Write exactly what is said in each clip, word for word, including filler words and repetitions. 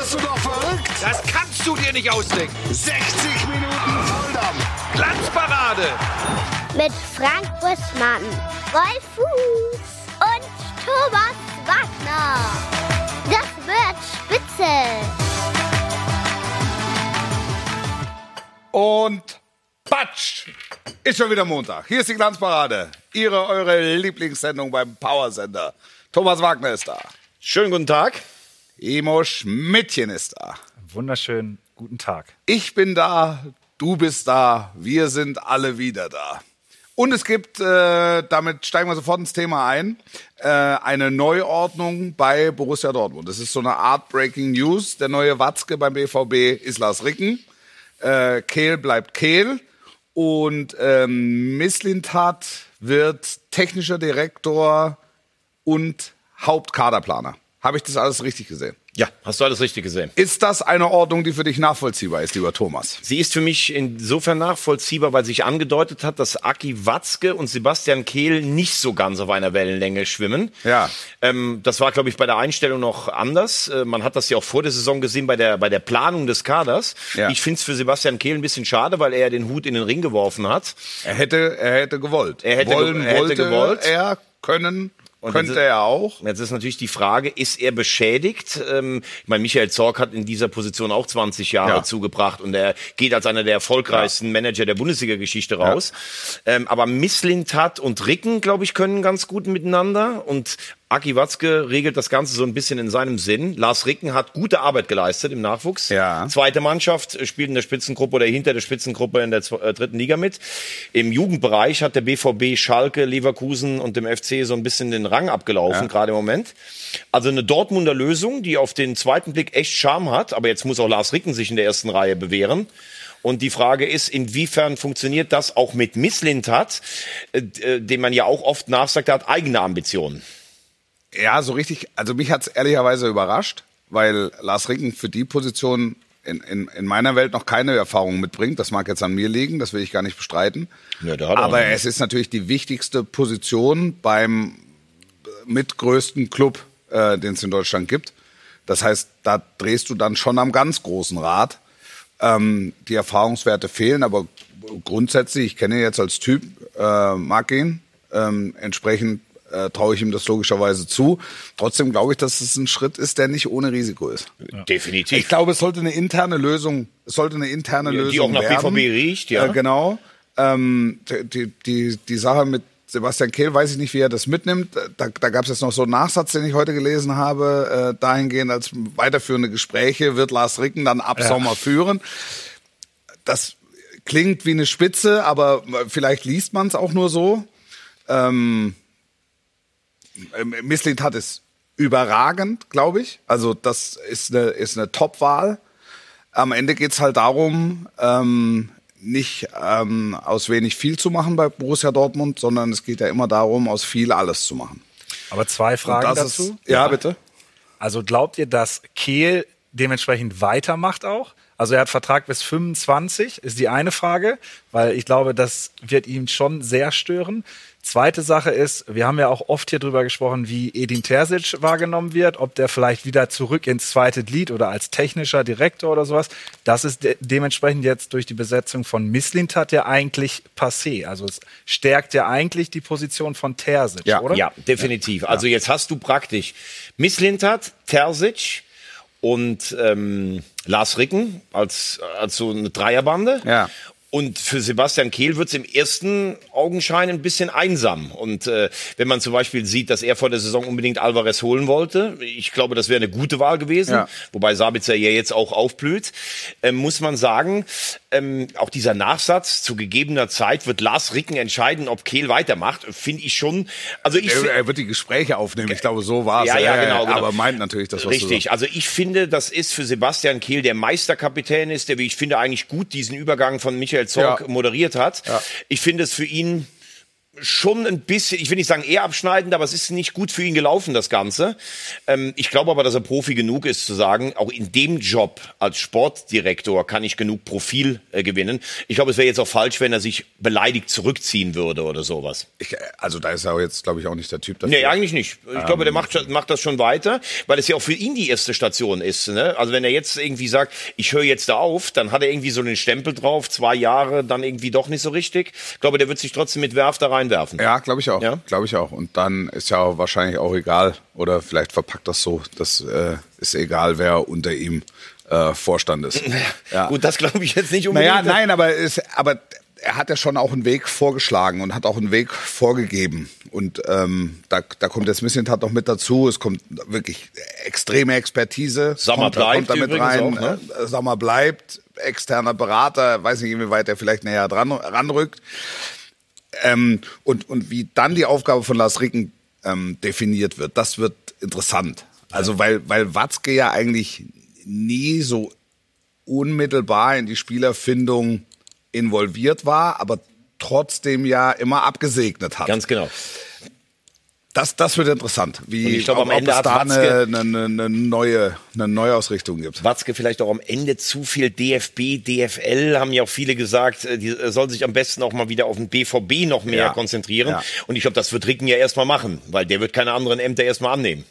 Bist du doch verrückt? Das kannst du dir nicht ausdenken. sechzig Minuten Volldampf. Glanzparade. Mit Frank Buschmann, Wolf Fuß und Thomas Wagner. Das wird spitze. Und patsch! Ist schon wieder Montag. Hier ist die Glanzparade. Ihre, eure Lieblingssendung beim Powersender. Thomas Wagner ist da. Schönen guten Tag. Emo Schmidtchen ist da. Wunderschönen guten Tag. Ich bin da, du bist da, wir sind alle wieder da. Und es gibt, äh, damit steigen wir sofort ins Thema ein, äh, eine Neuordnung bei Borussia Dortmund. Das ist so eine Art Breaking News. Der neue Watzke beim B V B ist Lars Ricken. Äh, Kehl bleibt Kehl. Und ähm, Mislintat wird technischer Direktor und Hauptkaderplaner. Habe ich das alles richtig gesehen? Ja, hast du alles richtig gesehen. Ist das eine Ordnung, die für dich nachvollziehbar ist, lieber Thomas? Sie ist für mich insofern nachvollziehbar, weil sich angedeutet hat, dass Aki Watzke und Sebastian Kehl nicht so ganz auf einer Wellenlänge schwimmen. Ja. Ähm, das war, glaube ich, bei der Einstellung noch anders. Äh, man hat das ja auch vor der Saison gesehen bei der, bei der Planung des Kaders. Ja. Ich finde es für Sebastian Kehl ein bisschen schade, weil er den Hut in den Ring geworfen hat. Er hätte, er hätte gewollt. Er hätte, Wollen, er hätte wollte gewollt. Er können. Und Könnte jetzt, er auch. Jetzt ist natürlich die Frage, ist er beschädigt? Ähm, ich meine, Michael Zorc hat in dieser Position auch zwanzig Jahre Ja. zugebracht und er geht als einer der erfolgreichsten ja. Manager der Bundesliga-Geschichte raus. Ja. Ähm, aber Mislintat und Ricken, glaube ich, können ganz gut miteinander und Aki Watzke regelt das Ganze so ein bisschen in seinem Sinn. Lars Ricken hat gute Arbeit geleistet im Nachwuchs. Ja. Zweite Mannschaft, spielt in der Spitzengruppe oder hinter der Spitzengruppe in der zwe- äh, dritten Liga mit. Im Jugendbereich hat der B V B Schalke, Leverkusen und dem F C so ein bisschen den Rang abgelaufen, ja. gerade im Moment. Also eine Dortmunder Lösung, die auf den zweiten Blick echt Charme hat. Aber jetzt muss auch Lars Ricken sich in der ersten Reihe bewähren. Und die Frage ist, inwiefern funktioniert das auch mit Mislintat, äh, dem man ja auch oft nachsagt, er hat eigene Ambitionen. Ja, so richtig, also mich hat's ehrlicherweise überrascht, weil Lars Ricken für die Position in, in, in meiner Welt noch keine Erfahrung mitbringt. Das mag jetzt an mir liegen, das will ich gar nicht bestreiten. Ja, da hat er Aber auch nicht. Es ist natürlich die wichtigste Position beim mitgrößten Club, äh, den es in Deutschland gibt. Das heißt, da drehst du dann schon am ganz großen Rad. Ähm, die Erfahrungswerte fehlen, aber grundsätzlich, ich kenne ihn jetzt als Typ, äh, mag ihn, ähm, entsprechend Äh, traue ich ihm das logischerweise zu. Trotzdem glaube ich, dass es ein Schritt ist, der nicht ohne Risiko ist. Ja. Definitiv. Ich glaube, es sollte eine interne Lösung, es sollte eine interne die, Lösung die auch nach werden. B V B riecht, ja. Äh, genau. Ähm, die, die, die Sache mit Sebastian Kehl, weiß ich nicht, wie er das mitnimmt. Da, da gab es jetzt noch so einen Nachsatz, den ich heute gelesen habe, äh, dahingehend als weiterführende Gespräche wird Lars Ricken dann ab ja. Sommer führen. Das klingt wie eine Spitze, aber vielleicht liest man es auch nur so. Ähm, Mislintat ist überragend, glaube ich. Also das ist eine, ist eine Top-Wahl. Am Ende geht's halt darum, ähm, nicht ähm, aus wenig viel zu machen bei Borussia Dortmund, sondern es geht ja immer darum, aus viel alles zu machen. Aber zwei Fragen dazu. Ist, ja, ja, bitte. Also glaubt ihr, dass Kehl dementsprechend weitermacht auch? Also er hat Vertrag bis fünfundzwanzig, ist die eine Frage, weil ich glaube, das wird ihn schon sehr stören. Zweite Sache ist, wir haben ja auch oft hier drüber gesprochen, wie Edin Terzic wahrgenommen wird, ob der vielleicht wieder zurück ins zweite Glied oder als technischer Direktor oder sowas. Das ist de- dementsprechend jetzt durch die Besetzung von Mislintat ja eigentlich passé. Also es stärkt ja eigentlich die Position von Terzic, ja, oder? Ja, definitiv. Ja. Also jetzt hast du praktisch Mislintat, Terzic und ähm, Lars Ricken als, als so eine Dreierbande. Ja. Und für Sebastian Kehl wird's im ersten Augenschein ein bisschen einsam. Und äh, wenn man zum Beispiel sieht, dass er vor der Saison unbedingt Alvarez holen wollte, ich glaube, das wäre eine gute Wahl gewesen, ja. wobei Sabitzer ja jetzt auch aufblüht, äh, muss man sagen, ähm, auch dieser Nachsatz, zu gegebener Zeit wird Lars Ricken entscheiden, ob Kehl weitermacht, finde ich schon. Also ich er, er wird die Gespräche aufnehmen, ich glaube, so war es. Ja, ja, genau, genau. Aber meint natürlich das, was Richtig, du also ich finde, das ist für Sebastian Kehl, der Meisterkapitän ist, der, wie ich finde, eigentlich gut diesen Übergang von Michael Zorc ja. moderiert hat. Ja. Ich finde es für ihn schon ein bisschen, ich will nicht sagen eher abschneidend, aber es ist nicht gut für ihn gelaufen, das Ganze. Ähm, ich glaube aber, dass er Profi genug ist, zu sagen, auch in dem Job als Sportdirektor kann ich genug Profil äh, gewinnen. Ich glaube, es wäre jetzt auch falsch, wenn er sich beleidigt zurückziehen würde oder sowas. Ich, also da ist er jetzt, glaube ich, auch nicht der Typ dafür. Nee, eigentlich nicht. Ich ähm, glaube, der macht, macht das schon weiter, weil es ja auch für ihn die erste Station ist. Ne? Also wenn er jetzt irgendwie sagt, ich höre jetzt da auf, dann hat er irgendwie so einen Stempel drauf, zwei Jahre, dann irgendwie doch nicht so richtig. Ich glaube, der wird sich trotzdem mit Werf da reinwerfen. Ja, glaube ich auch. Ja? Glaube ich auch. Und dann ist ja wahrscheinlich auch egal, oder vielleicht verpackt das so, das äh, ist egal, wer unter ihm äh, Vorstand ist. Ja. Gut, das glaube ich jetzt nicht unbedingt. Naja, nein, aber, ist, aber er hat ja schon auch einen Weg vorgeschlagen und hat auch einen Weg vorgegeben. Und ähm, da, da kommt jetzt Mislintat noch mit dazu. Es kommt wirklich extreme Expertise. Sommer kommt, bleibt kommt damit rein. auch, ne? Sommer bleibt, externer Berater, weiß nicht, inwieweit der vielleicht näher dran ranrückt. Ähm, und, und wie dann die Aufgabe von Lars Ricken ähm, definiert wird, das wird interessant. Also weil, weil Watzke ja eigentlich nie so unmittelbar in die Spielerfindung involviert war, aber trotzdem ja immer abgesegnet hat. Ganz genau. Das, das wird interessant, wie Und ich glaube, ob, am Ende ob es hat da Watzke- eine, eine, eine, neue, eine Neuausrichtung gibt. Watzke vielleicht auch am Ende zu viel D F B, D F L, haben ja auch viele gesagt, äh, die äh, soll sich am besten auch mal wieder auf den B V B noch mehr Ja. konzentrieren. Ja. Und ich glaube, das wird Ricken ja erstmal machen, weil der wird keine anderen Ämter erstmal annehmen.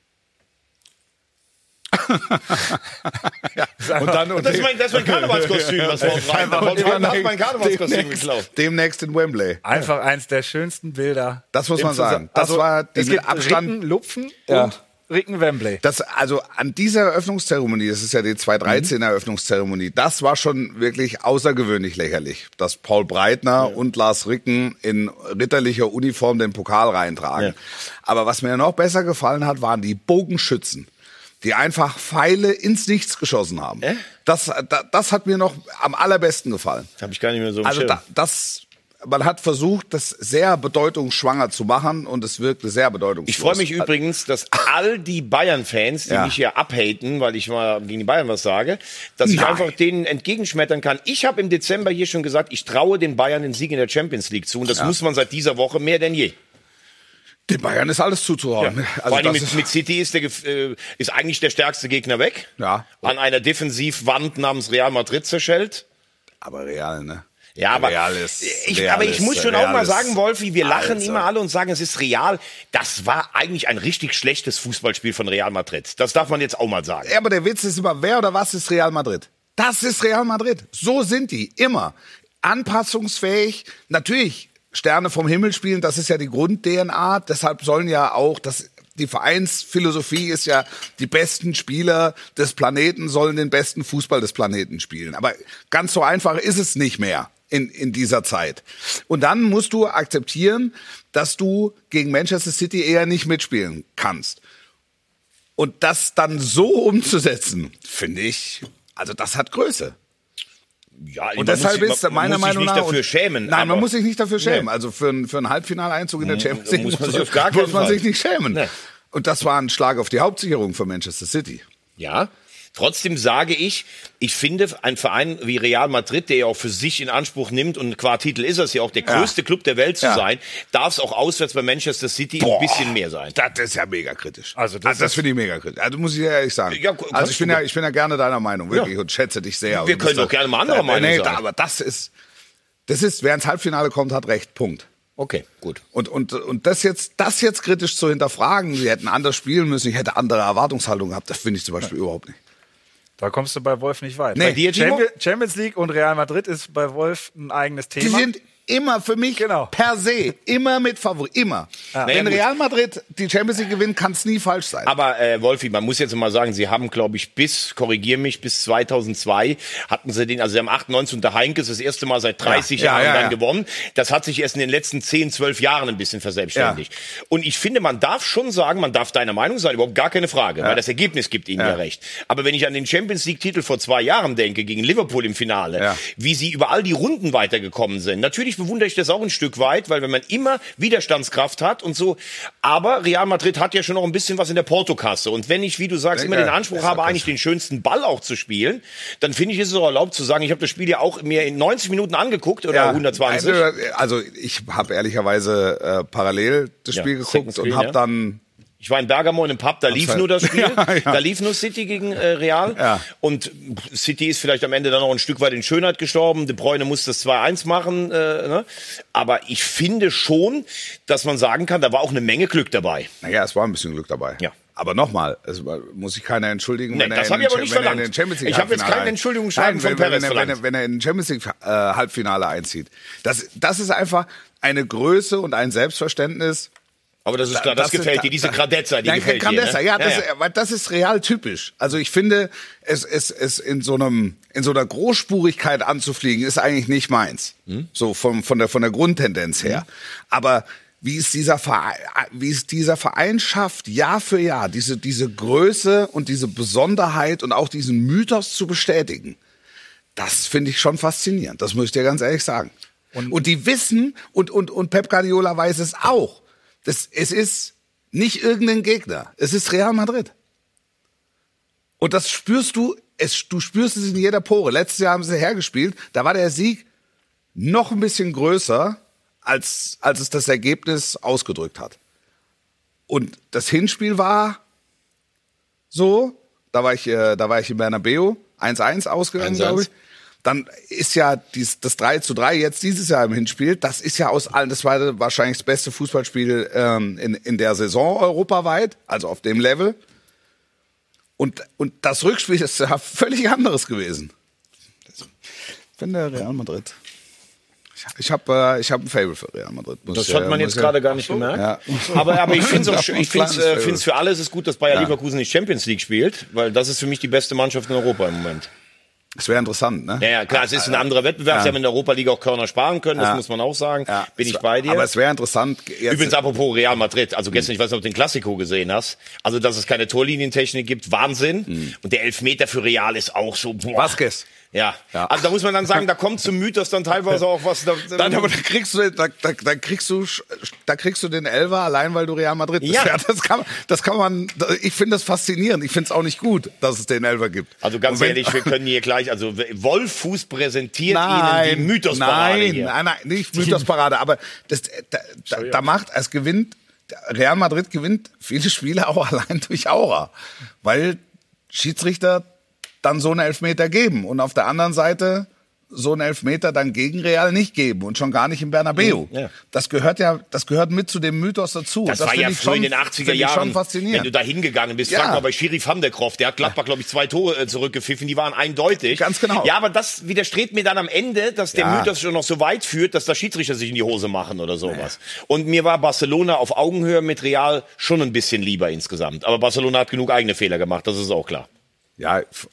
Und dann und Das ist mein, das ist mein Karnevalskostüm, was wir uns rein. Das ist mein Karnevalskostüm geklaut. demnächst in Wembley. Einfach eins der schönsten Bilder. Das muss im man sagen. Zusa- Das war die es mit gibt Abstand- Ricken Lupfen Ja. und Ricken Wembley. Das, also an dieser Eröffnungszeremonie, das ist ja die zweitausenddreizehn Eröffnungszeremonie, das war schon wirklich außergewöhnlich lächerlich, dass Paul Breitner ja. und Lars Ricken in ritterlicher Uniform den Pokal reintragen. Ja. Aber was mir noch besser gefallen hat, waren die Bogenschützen, die einfach Pfeile ins Nichts geschossen haben. Äh? Das, das, das hat mir noch am allerbesten gefallen. Das habe ich gar nicht mehr so im Also Schirm. da, das, man hat versucht, das sehr bedeutungsschwanger zu machen und es wirkte sehr bedeutungslos. Ich freue mich übrigens, dass all die Bayern-Fans, die Ja. mich hier abhaten, weil ich mal gegen die Bayern was sage, dass ich Nein. einfach denen entgegenschmettern kann. Ich habe im Dezember hier schon gesagt, ich traue den Bayern den Sieg in der Champions League zu und das Ja. muss man seit dieser Woche mehr denn je. Den Bayern ist alles zuzutrauen. Ja. Also Vor allem das mit, ist- mit City ist, der, Gef- äh, ist eigentlich der stärkste Gegner weg. Ja. An einer Defensivwand namens Real Madrid zerschellt. Aber Real, ne? Ja, aber Real ist, ich, Real aber ich ist, muss schon Real auch mal ist- sagen, Wolfi, wir lachen Alter. immer alle und sagen, es ist real. Das war eigentlich ein richtig schlechtes Fußballspiel von Real Madrid. Das darf man jetzt auch mal sagen. Ja, aber der Witz ist immer, wer oder was ist Real Madrid? Das ist Real Madrid. So sind die, immer. Anpassungsfähig, natürlich Sterne vom Himmel spielen, das ist ja die Grund-D N A. Deshalb sollen ja auch, das, die Vereinsphilosophie ist ja, die besten Spieler des Planeten sollen den besten Fußball des Planeten spielen. Aber ganz so einfach ist es nicht mehr in, in dieser Zeit. Und dann musst du akzeptieren, dass du gegen Manchester City eher nicht mitspielen kannst. Und das dann so umzusetzen, finde ich, also das hat Größe. Ja, Und deshalb muss, ist man, meiner man muss Meinung sich nach... nicht dafür und- schämen. Nein, man aber- muss sich nicht dafür schämen. Nee. Also für, einen- für einen Halbfinaleinzug in der Champions da League muss man sich auf gar keinen muss man Fall. sich nicht schämen. Nee. Und das war ein Schlag auf die Hauptsicherung für Manchester City. Ja, trotzdem sage ich, ich finde, ein Verein wie Real Madrid, der ja auch für sich in Anspruch nimmt, und qua Titel ist es ja auch der Ja. größte Club der Welt zu Ja. sein, darf es auch auswärts bei Manchester City ein bisschen mehr sein. Das ist ja mega kritisch. Also Also das das, das ist- finde ich mega kritisch. Also muss ich dir ehrlich sagen. Ja, kannst also ich bin du- ja, ich bin ja gerne deiner Meinung, wirklich, Ja. und schätze dich sehr. Wir Und können das- doch gerne mal anderer da- Meinung nee, sein. da- Aber das ist, das ist, wer ins Halbfinale kommt, hat recht. Punkt. Okay, gut. Und, und, und das jetzt, das jetzt kritisch zu hinterfragen, sie hätten anders spielen müssen, ich hätte andere Erwartungshaltung gehabt, das finde ich zum Beispiel überhaupt nicht. Da kommst du bei Wolf nicht weit. Nee. Bei Bei dir, Timo? Champions, Champions League und Real Madrid ist bei Wolf ein eigenes Die Thema. sind immer für mich Genau. per se, immer mit Favorit, immer. Naja, Wenn gut. Real Madrid die Champions League gewinnt, kann es nie falsch sein. Aber äh, Wolfi, man muss jetzt mal sagen, sie haben, glaube ich, bis, korrigier mich, bis zweitausendzwei hatten sie den, also sie haben achtundneunzig unter Heinkes das erste Mal seit dreißig Ja, ja, Jahren ja, dann ja. gewonnen. Das hat sich erst in den letzten zehn, zwölf Jahren ein bisschen verselbstständigt. Und ich finde, man darf schon sagen, man darf deiner Meinung sein, überhaupt gar keine Frage, weil das Ergebnis gibt ihnen ja. Ja. recht. Aber wenn ich an den Champions League-Titel vor zwei Jahren denke, gegen Liverpool im Finale, Ja. wie sie über all die Runden weitergekommen sind, natürlich natürlich bewundere ich das auch ein Stück weit, weil wenn man immer Widerstandskraft hat und so, aber Real Madrid hat ja schon noch ein bisschen was in der Portokasse. Und wenn ich, wie du sagst, immer den Anspruch habe, eigentlich den schönsten Ball auch zu spielen, dann finde ich, ist es auch erlaubt zu sagen, ich habe das Spiel ja auch mir in neunzig Minuten angeguckt oder Ja, hundertzwanzig. Also ich habe ehrlicherweise äh, parallel das Spiel Ja, geguckt Second Screen, und habe ja. dann Ich war in Bergamo in einem Pub, da lief halt- nur das Spiel, Ja, ja. da lief nur City gegen äh, Real Ja. und City ist vielleicht am Ende dann noch ein Stück weit in Schönheit gestorben, De Bruyne muss das zwei eins machen, äh, ne? Aber ich finde schon, dass man sagen kann, da war auch eine Menge Glück dabei. Naja, es war ein bisschen Glück dabei. Ja. Aber nochmal, es war- muss ich keiner entschuldigen, Nee, wenn er das in hab ich den aber nicht Cha- wenn er in verlangt. den Champions League Ich habe jetzt Halbfinale kein ein- Entschuldigungsschreiben Nein, von wenn, Perez wenn, er, wenn, verlangt. er, wenn er in den Champions League äh, Halbfinale einzieht. Das, das ist einfach eine Größe und ein Selbstverständnis. Aber das ist klar, das, ist- gefällt dir, diese Gradezza, die Nein, gefällt Grandezza, dir. Ne? ja, das, ja, ja. weil das ist real typisch. Also ich finde, es, es, es in so einem, in so einer Großspurigkeit anzufliegen, ist eigentlich nicht meins. Hm? So von, von der, von der Grundtendenz her. Aber wie es dieser Verein, wie es dieser Verein schafft, Jahr für Jahr, diese, diese Größe und diese Besonderheit und auch diesen Mythos zu bestätigen, das finde ich schon faszinierend. Das muss ich dir ganz ehrlich sagen. Und, und die wissen, und, und, und Pep Guardiola weiß es auch. Das, es ist nicht irgendein Gegner. Es ist Real Madrid. Und das spürst du, es, du spürst es in jeder Pore. Letztes Jahr haben sie hergespielt. Da war der Sieg noch ein bisschen größer, als, als es das Ergebnis ausgedrückt hat. Und das Hinspiel war so, da war ich, äh, da war ich in Bernabeu, eins eins ausgegangen, eins eins. glaube ich. Dann ist ja dies, das drei zu drei jetzt dieses Jahr im Hinspiel, das ist ja aus allen, das war wahrscheinlich das beste Fußballspiel ähm, in, in der Saison europaweit, also auf dem Level. Und, und das Rückspiel ist ja völlig anderes gewesen. Ich finde Real Madrid. Ich, ich habe äh, ich hab ein Faible für Real Madrid. Muss Das ich, hat man muss jetzt ich- gerade gar nicht gemerkt. Ja. Aber, aber ich finde es Ja, ich find's, kleines äh, Faible. find's für alle ist es gut, dass Bayer Ja. Leverkusen nicht Champions League spielt, weil das ist für mich die beste Mannschaft in Europa im Moment. Das wäre interessant, ne? Ja, ja, klar, es ist ein anderer Wettbewerb. Sie haben in der Europa League auch Körner sparen können, das Ja. muss man auch sagen. Ja. Bin ich Es- bei dir. Aber es wäre interessant. Jetzt, Übrigens, apropos Real Madrid, also gestern, ich weiß nicht, ob du den Klassiko gesehen hast, also dass es keine Torlinientechnik gibt, Wahnsinn. Und der Elfmeter für Real ist auch so, boah. Vasquez. Ja. Ja. Also da muss man dann sagen, da kommt zum Mythos dann teilweise auch was. Da, Dann, aber da kriegst du, da, da, da kriegst du, da kriegst du den Elfer allein, weil du Real Madrid bist. Ja. Ja, das kann, das kann man. Ich finde das faszinierend. Ich finde es auch nicht gut, dass es den Elfer gibt. Also ganz Und wenn- ehrlich, wir können hier gleich, also Wolfuß präsentiert Nein, Ihnen die Mythosparade nein, hier. nein, nein, nicht Mythosparade, aber das, da, da, da macht, es gewinnt, Real Madrid gewinnt viele Spiele auch allein durch Aura, weil Schiedsrichter dann so einen Elfmeter geben und auf der anderen Seite so einen Elfmeter dann gegen Real nicht geben und schon gar nicht im Bernabeu. Ja. Das gehört ja, das gehört mit zu dem Mythos dazu. Das, das war finde ja ich früher schon, in den achtziger finde ich Jahren, schon faszinierend. wenn du da hingegangen bist. Ja. Frag mal bei Schiri van der Kroft, der hat Gladbach, glaube ich, zwei Tore äh, zurückgepfiffen, die waren eindeutig. Ganz genau. Ja, aber das widerstrebt mir dann am Ende, dass der Ja. Mythos schon noch so weit führt, dass da Schiedsrichter sich in die Hose machen oder sowas. Und mir war Barcelona auf Augenhöhe mit Real schon ein bisschen lieber insgesamt. Aber Barcelona hat genug eigene Fehler gemacht, das ist auch klar. Ja, f-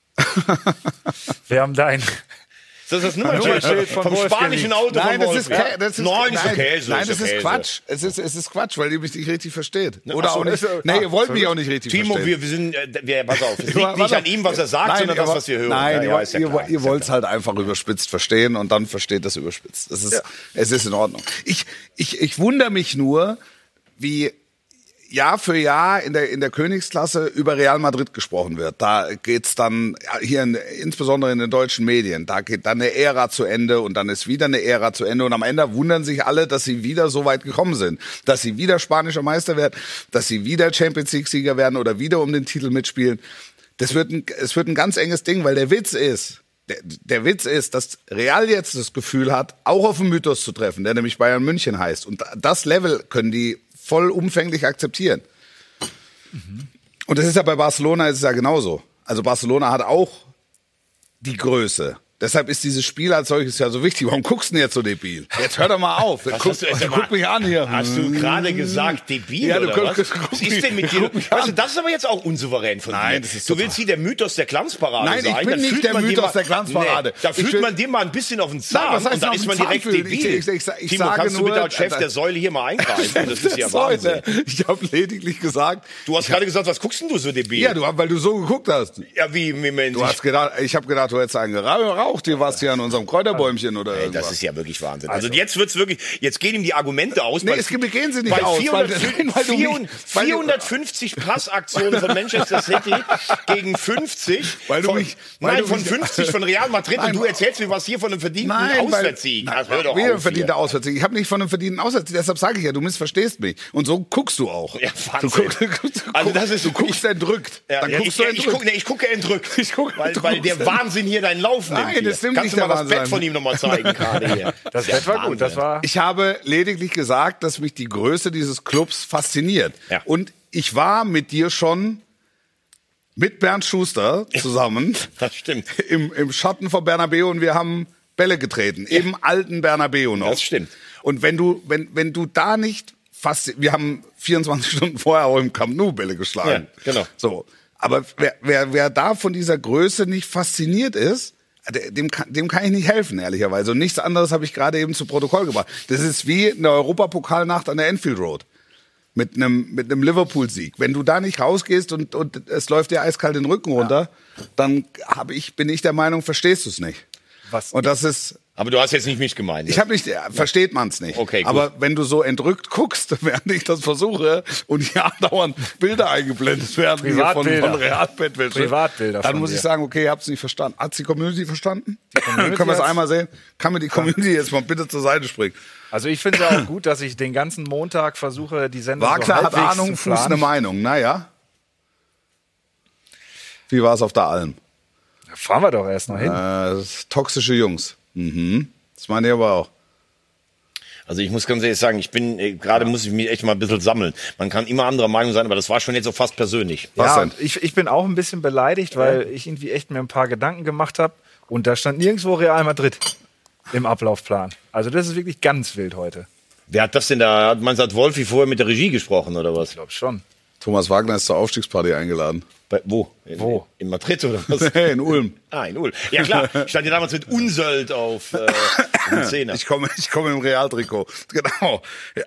Wir haben da ein Das ist das Nummernschild von vom Wolf spanischen gelegt. Auto Nein, von das ist, Wolf. Kä- das ist, Nein, ist nein, okay, so nein, ist das okay, ist so. Quatsch. Es ist, es ist Quatsch, weil ihr mich nicht richtig versteht. Oder ach so, auch nicht. ist ja- Nee, ah, ihr wollt mich verrückt. auch nicht richtig Timo, verstehen. wir, wir sind, äh, wir, pass auf, es liegt Warte nicht auf. an ihm, was er sagt, Nein, sondern ihr das, wollt- was wir hören. Nein, ja, ihr, ja, ist ja ihr, klar, ihr ist ja wollt es klar. halt einfach überspitzt verstehen und dann versteht das überspitzt. Das ist, es ist in Ordnung. Ich, ich, ich wundere mich nur, wie Jahr für Jahr in der, in der Königsklasse über Real Madrid gesprochen wird. Da geht's dann, ja, hier in, insbesondere in den deutschen Medien, da geht dann eine Ära zu Ende und dann ist wieder eine Ära zu Ende und am Ende wundern sich alle, dass sie wieder so weit gekommen sind. Dass sie wieder spanischer Meister werden, dass sie wieder Champions League Sieger werden oder wieder um den Titel mitspielen. Das wird ein, es wird ein ganz enges Ding, weil der Witz ist, der, der Witz ist, dass Real jetzt das Gefühl hat, auch auf den Mythos zu treffen, der nämlich Bayern München heißt. Und das Level können die vollumfänglich akzeptieren. Mhm. Und das ist ja bei Barcelona ist es ja genauso. Also Barcelona hat auch die Größe. Deshalb ist dieses Spiel als solches ja so wichtig. Warum guckst du denn jetzt so debil? Jetzt hör doch mal auf. Guck, hast du jetzt guck mich an hier. Hast du gerade gesagt, debil Ja, du oder guck- was? guck Was mich- ist denn mit dir? guck mich Weißt du, an. das ist aber jetzt auch unsouverän von Nein, dir. das ist Du total- willst hier der Mythos der Glanzparade Nein, ich sein. bin dann nicht fühlt der man dir Mythos mal- der Glanzparade. Nee, da Ich fühlt will- man dir mal ein bisschen auf den Zahn Nein, was heißt und dann auf ist den man Zahn direkt fühlen? debil. Ich- ich- ich- ich Timo, sage kannst du nur- bitte als Chef der Säule hier mal eingreifen? Das ist ja Leute, Wahnsinn. ich habe lediglich gesagt. Du hast gerade gesagt, was guckst denn du so debil? Ja, du, weil du so geguckt hast. Ja, wie, wie Mensch. Du hast gedacht, ich habe gedacht, du hättest einen geraucht geraucht, hier warst du ja an unserem Kräuterbäumchen oder Ey, irgendwas. das ist ja wirklich Wahnsinn. Also, jetzt wird's wirklich, jetzt gehen ihm die Argumente aus. Nee, bei- es gibt- gehen sie nicht bei aus, weil- vierhundert, weil du mich- weil du- vierhundertfünfzig Passaktionen von Manchester City gegen fünfzig. Weil du von, mich- weil nein, du von mich- fünfzig von Real Madrid Nein, und du erzählst mir was hier von einem verdienten Nein, Auswärtssieg. Weil, Also, hör doch wie ein auf verdienter hier. Auswärtssieg. Ich habe nicht von einem verdienten Auswärtssieg. Deshalb sage ich ja, du missverstehst mich. Und so guckst du auch. Ja, du, Wahnsinn. guck, du, guckst- Also das ist- du guckst entrückt. Ja, Dann ja, guckst ich, du ich, ich, entrückt. guck, nee, ich gucke entrückt. Ich guck- weil, du weil guckst der entrückt. Wahnsinn hier deinen Lauf nimmt. Nein, hier. das nimmt Kannst nicht du mal der das Bett Wahnsinn. von ihm nochmal zeigen gerade hier. Das Der Bett war gut, das Wahnsinn. war. Ich habe lediglich gesagt, dass mich die Größe dieses Clubs fasziniert. Ja. Und ich war mit dir schon mit Bernd Schuster zusammen Das stimmt. im, im Schatten von Bernabeu und wir haben Bälle getreten. Im alten Bernabeu noch. Das stimmt. Und wenn du, wenn, wenn du da nicht fast, wir haben vierundzwanzig Stunden vorher auch im Camp Nou Bälle geschlagen. Ja, genau. So. Aber wer, wer, wer da von dieser Größe nicht fasziniert ist, der- dem kann, dem kann ich nicht helfen, ehrlicherweise. Und nichts anderes habe ich gerade eben zu Protokoll gebracht. Das ist wie eine Europapokalnacht an der Enfield Road. Mit einem, mit einem Liverpool-Sieg. Wenn du da nicht rausgehst und, und es läuft dir eiskalt den Rücken runter, dann hab ich, bin ich der Meinung, verstehst du es nicht. Was? Und das ist, Aber du hast jetzt nicht mich gemeint. ich habe nicht, ja, versteht man es nicht. Okay, gut. Aber wenn du so entrückt guckst, während ich das versuche und hier andauernd Bilder eingeblendet werden hier von, Privatbilder. von Realbettwäsche, Privatbilder dann von muss dir. ich sagen, okay, ihr habt es nicht verstanden. Hat die Community verstanden? Community Können wir es hat's- einmal sehen? Kann mir die Community jetzt mal bitte zur Seite springen? Also ich finde es ja auch gut, dass ich den ganzen Montag versuche, die Sendung so Wagner hat halbwegs Ahnung, zu Fuß eine planen. Meinung. Naja. Wie war es auf der Alm? Da fahren wir doch erst noch hin. Äh, toxische Jungs. Mhm. Das meine ich aber auch. Also ich muss ganz ehrlich sagen, ich bin, äh, gerade muss ich mich echt mal ein bisschen sammeln. Man kann immer anderer Meinung sein, aber das war schon jetzt so fast persönlich. Was ja, denn? und ich, ich bin auch ein bisschen beleidigt, weil ich irgendwie echt mir ein paar Gedanken gemacht habe und da stand nirgendwo Real Madrid im Ablaufplan. Also das ist wirklich ganz wild heute. Wer hat das denn da? Hat man hat Wolfi vorher mit der Regie gesprochen oder was? Ich glaube schon. Thomas Wagner ist zur Aufstiegsparty eingeladen. Bei, wo? In, Wo? In Madrid oder was? In Ulm. Ah, in Ulm. Ja klar, stand ja damals mit Unsöld auf äh, den Zehner. Ich komme ich komme im Realtrikot. Genau.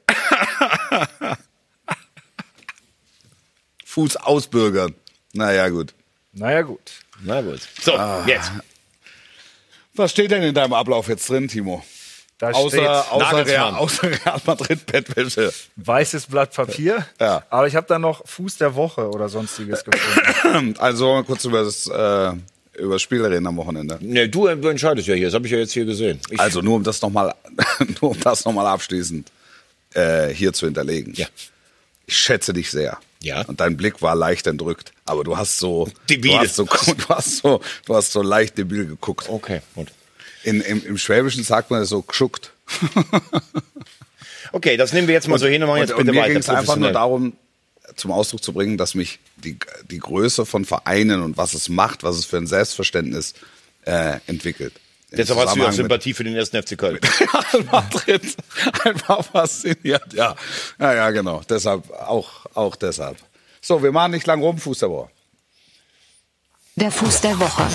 Fuß ausbürgern. Naja, gut. Naja gut. Na gut. So, jetzt. Was steht denn in deinem Ablauf jetzt drin, Timo? Da Außer, steht außer, Real, Nagelsmann. außer Real Madrid Bettwäsche. weißes Blatt Papier, Ja. aber ich habe da noch Fuß der Woche oder sonstiges gefunden. Also wollen wir kurz über das, äh, über das Spiel reden am Wochenende. Ne, du, du entscheidest ja hier. Das habe ich ja jetzt hier gesehen. Ich, Also nur um das nochmal, nur um das nochmal abschließend äh, hier zu hinterlegen. Ja. Ich schätze dich sehr. Ja. Und dein Blick war leicht entrückt, aber du hast so, Debil. du hast so, du hast so, du hast so leicht debil geguckt. okay, gut. In, im, Im Schwäbischen sagt man das so geschuckt. Okay, das nehmen wir jetzt mal so hin und machen Und, jetzt und bitte mir weiter. ging es einfach nur professionell. darum, zum Ausdruck zu bringen, dass mich die, die Größe von Vereinen und was es macht, was es für ein Selbstverständnis äh, entwickelt. Im Deshalb hast du ja auch Zusammenhang mit- Sympathie für den ersten F C Köln. Real Madrid einfach fasziniert, ja. Ja, ja, genau. Deshalb, auch, auch deshalb. So, wir machen nicht lang rum, Fuß der Woche. Der Fuß der Woche.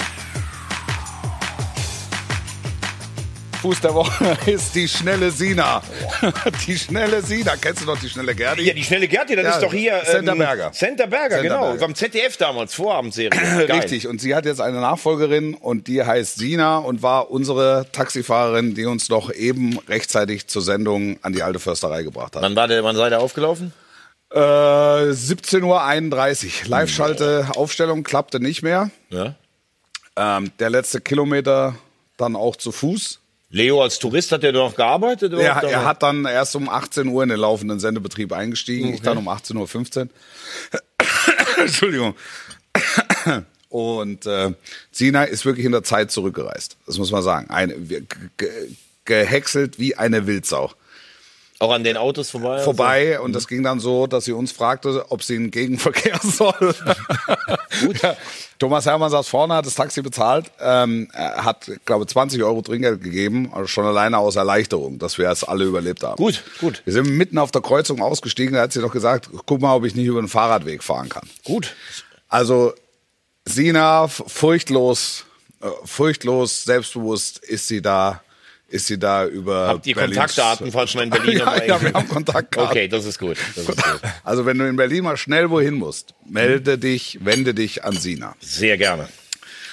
Fuß der Woche ist die schnelle Sina. Die schnelle Sina. Kennst du noch die schnelle Gerdi? Ja, die schnelle Gerti, das Ja, ist doch hier... Center Berger. Center Berger, Center genau. Berger. Beim Z D F damals, Vorabendserie. Geil. Richtig. Und sie hat jetzt eine Nachfolgerin und die heißt Sina und war unsere Taxifahrerin, die uns noch eben rechtzeitig zur Sendung an die alte Försterei gebracht hat. Wann, war der, wann seid ihr aufgelaufen? Äh, siebzehn Uhr einunddreißig. Live-Schalte-Aufstellung klappte nicht mehr. Ja. Ähm, der letzte Kilometer dann auch zu Fuß. Leo als Tourist, hat der noch gearbeitet? Oder Er, hat er hat dann erst um achtzehn Uhr in den laufenden Sendebetrieb eingestiegen. Ich dann um achtzehn Uhr fünfzehn. Entschuldigung. Und äh, Sina ist wirklich in der Zeit zurückgereist. Das muss man sagen. Eine, ge, ge, gehäckselt wie eine Wildsau. auch an den Autos vorbei? Vorbei und das ging dann so, dass sie uns fragte, ob sie in den Gegenverkehr soll. Gut. Ja, Thomas Hermann saß vorne, hat das Taxi bezahlt, ähm, er hat, glaube zwanzig Euro Trinkgeld gegeben, also schon alleine aus Erleichterung, dass wir es alle überlebt haben. Gut, gut. Wir sind mitten auf der Kreuzung ausgestiegen, da hat sie doch gesagt, guck mal, ob ich nicht über den Fahrradweg fahren kann. Gut. Also Sina, furchtlos, äh, furchtlos, selbstbewusst ist sie da, ist sie da über Habt ihr Berlins- Kontaktdaten, falls man in Berlin ja, nochmal ja, wir haben Kontaktdaten. Okay, das ist gut. Das ist gut. Also wenn du in Berlin mal schnell wohin musst, melde dich, wende dich an Sina. Sehr gerne.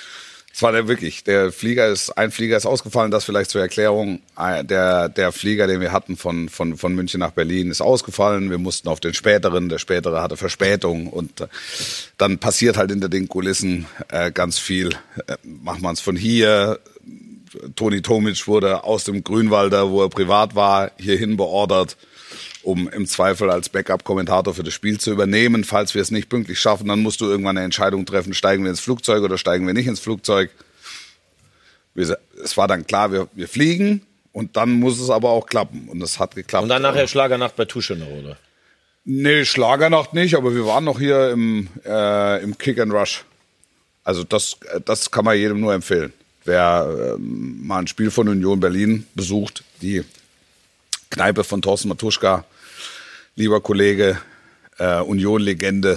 Es war der wirklich, der Flieger ist, ein Flieger ist ausgefallen, das vielleicht zur Erklärung. Der, der Flieger, den wir hatten von, von, von München nach Berlin, ist ausgefallen. Wir mussten auf den späteren, der spätere hatte Verspätung und dann passiert halt hinter den Kulissen äh, ganz viel. Äh, macht man es von hier. Toni Tomic wurde aus dem Grünwalder, wo er privat war, hierhin beordert, um im Zweifel als Backup-Kommentator für das Spiel zu übernehmen. Falls wir es nicht pünktlich schaffen, dann musst du irgendwann eine Entscheidung treffen, steigen wir ins Flugzeug oder steigen wir nicht ins Flugzeug. Es war dann klar, wir, wir fliegen und dann muss es aber auch klappen. Und es hat geklappt. Und dann nachher Schlagernacht bei Tuschener, oder? Nee, Schlagernacht nicht, aber wir waren noch hier im, äh, im Kick and Rush. Also das, das kann man jedem nur empfehlen. Wer ähm, mal ein Spiel von Union Berlin besucht, die Kneipe von Thorsten Matuschka, lieber Kollege, äh, Union-Legende,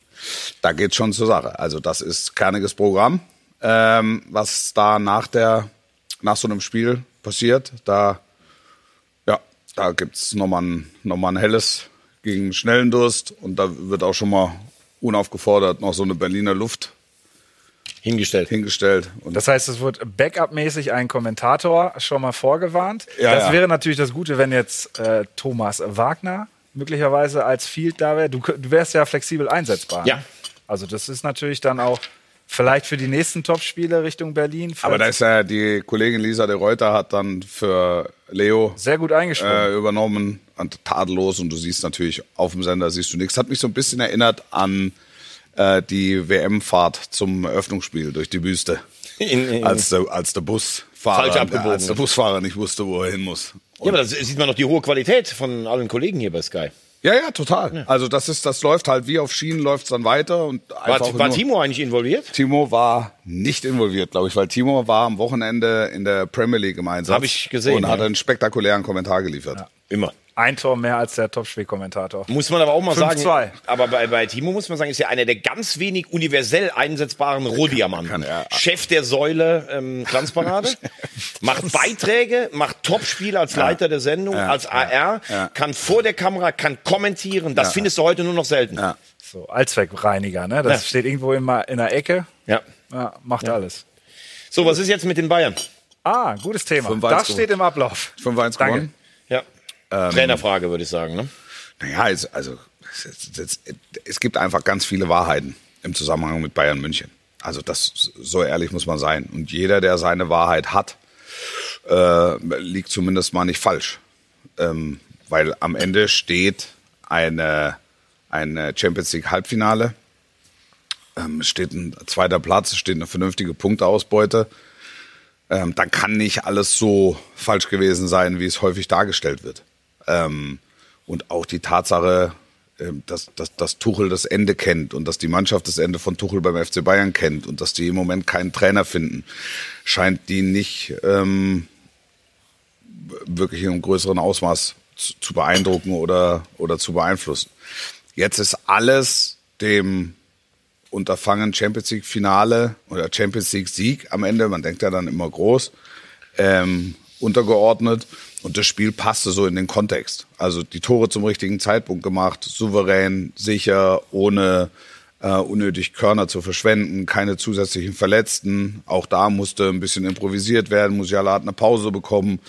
da geht's schon zur Sache. Also das ist kerniges Programm, ähm, was da nach der nach so einem Spiel passiert. Da ja, da gibt's nochmal ein, nochmal ein helles gegen schnellen Durst und da wird auch schon mal unaufgefordert noch so eine Berliner Luft hingestellt. hingestellt. Und das heißt, es wird Backup-mäßig ein Kommentator schon mal vorgewarnt. Ja, das ja. wäre natürlich das Gute, wenn jetzt äh, Thomas Wagner möglicherweise als Field da wäre. Du, du wärst ja flexibel einsetzbar. Ja. Ne? Also das ist natürlich dann auch vielleicht für die nächsten Topspiele Richtung Berlin. Aber da ist ja die Kollegin Lisa de Reuter hat dann für Leo sehr gut eingesprungen. Äh, übernommen, und tadellos, und du siehst natürlich auf dem Sender siehst du nichts. Hat mich so ein bisschen erinnert an äh, die W M-Fahrt zum Eröffnungsspiel durch die Wüste, In, in, als der als der Busfahrer, Falsch abgebogen, als der ne? Busfahrer nicht wusste, wo er hin muss. ja, aber da sieht man noch die hohe Qualität von allen Kollegen hier bei Sky. Ja, ja, total. Ja. Also das ist, das läuft halt wie auf Schienen, läuft's dann weiter und einfach War, war nur- Timo eigentlich involviert? Timo war nicht involviert, glaube ich, weil Timo war am Wochenende in der Premier League im Einsatz. Hab ich gesehen, Und ja. hat einen spektakulären Kommentar geliefert. Immer. Ein Tor mehr als der Topspiel-Kommentator. Muss man aber auch mal fünf sagen. zwei. Aber bei, bei Timo muss man sagen, ist ja einer der ganz wenig universell einsetzbaren Rohdiamanten. Kann- kann er- Chef der Säule ähm, Glanzparade. Macht Beiträge, macht Topspiele als Leiter der Sendung, Ja, als A R, ja. kann vor der Kamera, kann kommentieren. Das Ja. findest du heute nur noch selten. Ja. So, Allzweckreiniger, ne? Das Ja. steht irgendwo immer in der Ecke. Ja. Ja, macht alles. So, was ist jetzt mit den Bayern? Ah, gutes Thema. fünf eins Das steht im Ablauf. fünf eins Danke. gewonnen. Ja. Ähm, Trainerfrage, würde ich sagen. Ne? Naja, es, also es, es, es, es gibt einfach ganz viele Wahrheiten im Zusammenhang mit Bayern München. Also das, so ehrlich muss man sein. Und jeder, der seine Wahrheit hat, äh, liegt zumindest mal nicht falsch. Ähm, weil am Ende steht eine, eine Champions League Halbfinale. Ähm, es steht ein zweiter Platz, es steht eine vernünftige Punkteausbeute. Ähm, dann kann nicht alles so falsch gewesen sein, wie es häufig dargestellt wird. Ähm, und auch die Tatsache, ähm, dass, dass, dass Tuchel das Ende kennt und dass die Mannschaft das Ende von Tuchel beim F C Bayern kennt und dass die im Moment keinen Trainer finden, scheint die nicht ähm, wirklich in einem größeren Ausmaß zu, zu beeindrucken oder, oder zu beeinflussen. Jetzt ist alles dem Unterfangen Champions League Finale oder Champions League Sieg am Ende, man denkt ja dann immer groß, ähm, untergeordnet, und das Spiel passte so in den Kontext. Also die Tore zum richtigen Zeitpunkt gemacht, souverän, sicher, ohne äh, unnötig Körner zu verschwenden, keine zusätzlichen Verletzten. Auch da musste ein bisschen improvisiert werden, Musiala hat eine Pause bekommen.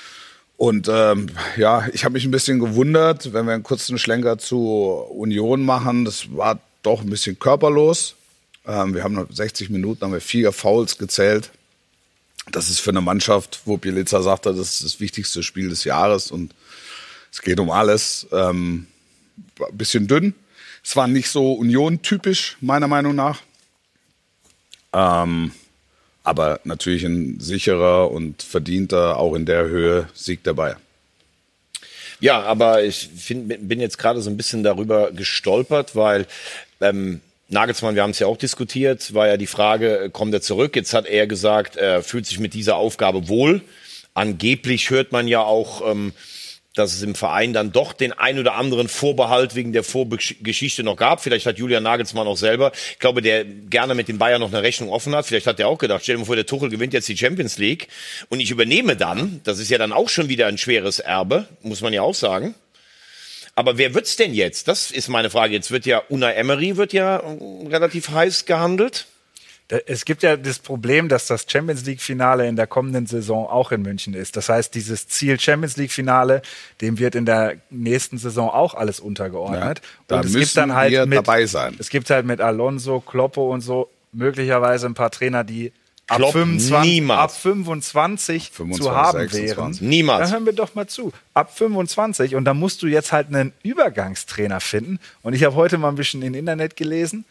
Und ähm, ja, ich habe mich ein bisschen gewundert, wenn wir einen kurzen Schlenker zu Union machen, das war doch ein bisschen körperlos. Ähm, wir haben noch sechzig Minuten, haben wir vier Fouls gezählt. Das ist für eine Mannschaft, wo Bielitsa sagte, das ist das wichtigste Spiel des Jahres und es geht um alles. Ähm, ein bisschen dünn. Es war nicht so Union-typisch, meiner Meinung nach. Ähm, aber natürlich ein sicherer und verdienter, auch in der Höhe, Sieg der Bayern. Ja, aber ich find, bin jetzt gerade so ein bisschen darüber gestolpert, weil ähm, Nagelsmann, wir haben es ja auch diskutiert, war ja die Frage, kommt er zurück? Jetzt hat er gesagt, er fühlt sich mit dieser Aufgabe wohl. Angeblich hört man ja auch, ähm, dass es im Verein dann doch den ein oder anderen Vorbehalt wegen der Vorgeschichte noch gab. Vielleicht hat Julian Nagelsmann auch selber, ich glaube, der gerne mit den Bayern noch eine Rechnung offen hat. Vielleicht hat er auch gedacht, stell dir mal vor, der Tuchel gewinnt jetzt die Champions League und ich übernehme dann. Das ist ja dann auch schon wieder ein schweres Erbe, muss man ja auch sagen. Aber wer wird's denn jetzt? Das ist meine Frage. Jetzt wird ja Unai Emery wird ja relativ heiß gehandelt. Es gibt ja das Problem, dass das Champions-League-Finale in der kommenden Saison auch in München ist. Das heißt, dieses Ziel Champions-League-Finale, dem wird in der nächsten Saison auch alles untergeordnet. Ja, da und es müssen gibt dann halt wir mit, dabei sein. Es gibt halt mit Alonso, Kloppo und so möglicherweise ein paar Trainer, die ab, Klopp fünfundzwanzig, niemals. ab fünfundzwanzig, fünfundzwanzig, zu haben sechsundzwanzig. wären. Niemals. Da hören wir doch mal zu. Ab fünfundzwanzig und da musst du jetzt halt einen Übergangstrainer finden. Und ich habe heute mal ein bisschen im Internet gelesen.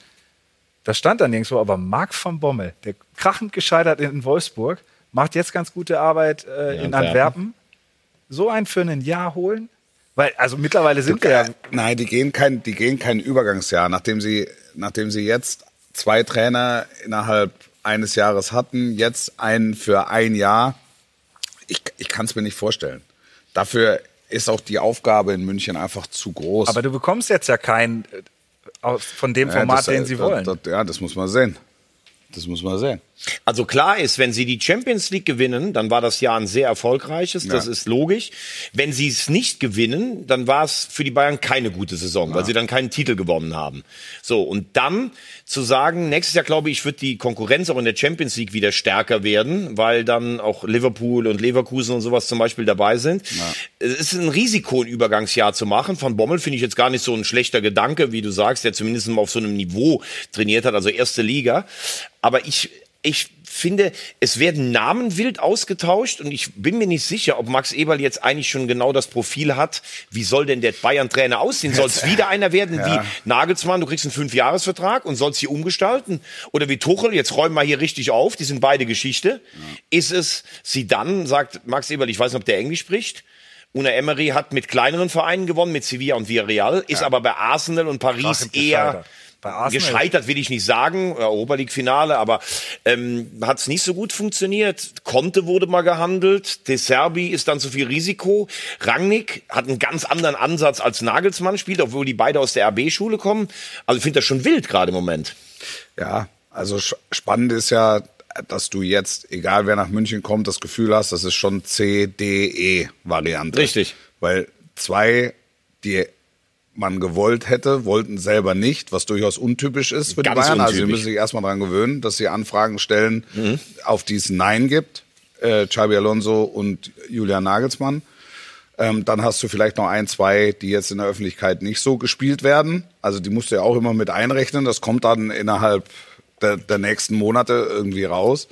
Da stand dann nirgendwo, aber Marc van Bommel, der krachend gescheitert in Wolfsburg, macht jetzt ganz gute Arbeit äh, in Antwerpen. Antwerpen. So einen für ein Jahr holen? Weil, also mittlerweile sind wir ja. Nein, die gehen kein, die gehen kein Übergangsjahr, nachdem sie, nachdem sie jetzt zwei Trainer innerhalb eines Jahres hatten, jetzt einen für ein Jahr. Ich, ich kann es mir nicht vorstellen. Dafür ist auch die Aufgabe in München einfach zu groß. Aber du bekommst jetzt ja keinen äh, aus- von dem Format, das, den sie das, wollen. Das, ja, das muss man sehen. Das muss man sehen. Also klar ist, wenn sie die Champions League gewinnen, dann war das Jahr ein sehr erfolgreiches, das Ja. ist logisch. Wenn sie es nicht gewinnen, dann war es für die Bayern keine gute Saison, weil sie dann keinen Titel gewonnen haben. So, und dann zu sagen, nächstes Jahr, glaube ich, wird die Konkurrenz auch in der Champions League wieder stärker werden, weil dann auch Liverpool und Leverkusen und sowas zum Beispiel dabei sind. Es ist ein Risiko, ein Übergangsjahr zu machen. Von Bommel finde ich jetzt gar nicht so ein schlechter Gedanke, wie du sagst, der zumindest mal auf so einem Niveau trainiert hat, also erste Liga. Aber ich, ich finde, es werden Namen wild ausgetauscht und ich bin mir nicht sicher, ob Max Eberl jetzt eigentlich schon genau das Profil hat. Wie soll denn der Bayern-Trainer aussehen? Soll es wieder einer werden wie Nagelsmann? Du kriegst einen Fünfjahresvertrag und sollst hier umgestalten? Oder wie Tuchel? Jetzt räumen wir hier richtig auf. Die sind beide Geschichte. Ist es Zidane, sagt Max Eberl, ich weiß nicht, ob der Englisch spricht. Unai Emery hat mit kleineren Vereinen gewonnen, mit Sevilla und Villarreal, ist aber bei Arsenal und Paris Krachend eher gescheitert. Bei Arsenal- gescheitert, will ich nicht sagen, Europa League Finale, aber ähm, hat es nicht so gut funktioniert. Conte wurde mal gehandelt, De Serbi ist dann zu viel Risiko. Rangnick hat einen ganz anderen Ansatz als Nagelsmann spielt, obwohl die beide aus der R B-Schule kommen. Also ich finde das schon wild gerade im Moment. Ja, also sch- spannend ist ja, dass du jetzt, egal wer nach München kommt, das Gefühl hast, das ist schon C D E-Variante. Richtig. Weil zwei, die man gewollt hätte, wollten selber nicht, was durchaus untypisch ist für die Ganz Bayern. Also sie untypisch. müssen sich erstmal dran gewöhnen, dass sie Anfragen stellen, auf die es Nein gibt. Äh, Xabi Alonso und Julian Nagelsmann. Ähm, dann hast du vielleicht noch ein, zwei, die jetzt in der Öffentlichkeit nicht so gespielt werden. Also die musst du ja auch immer mit einrechnen. Das kommt dann innerhalb der, der nächsten Monate irgendwie raus.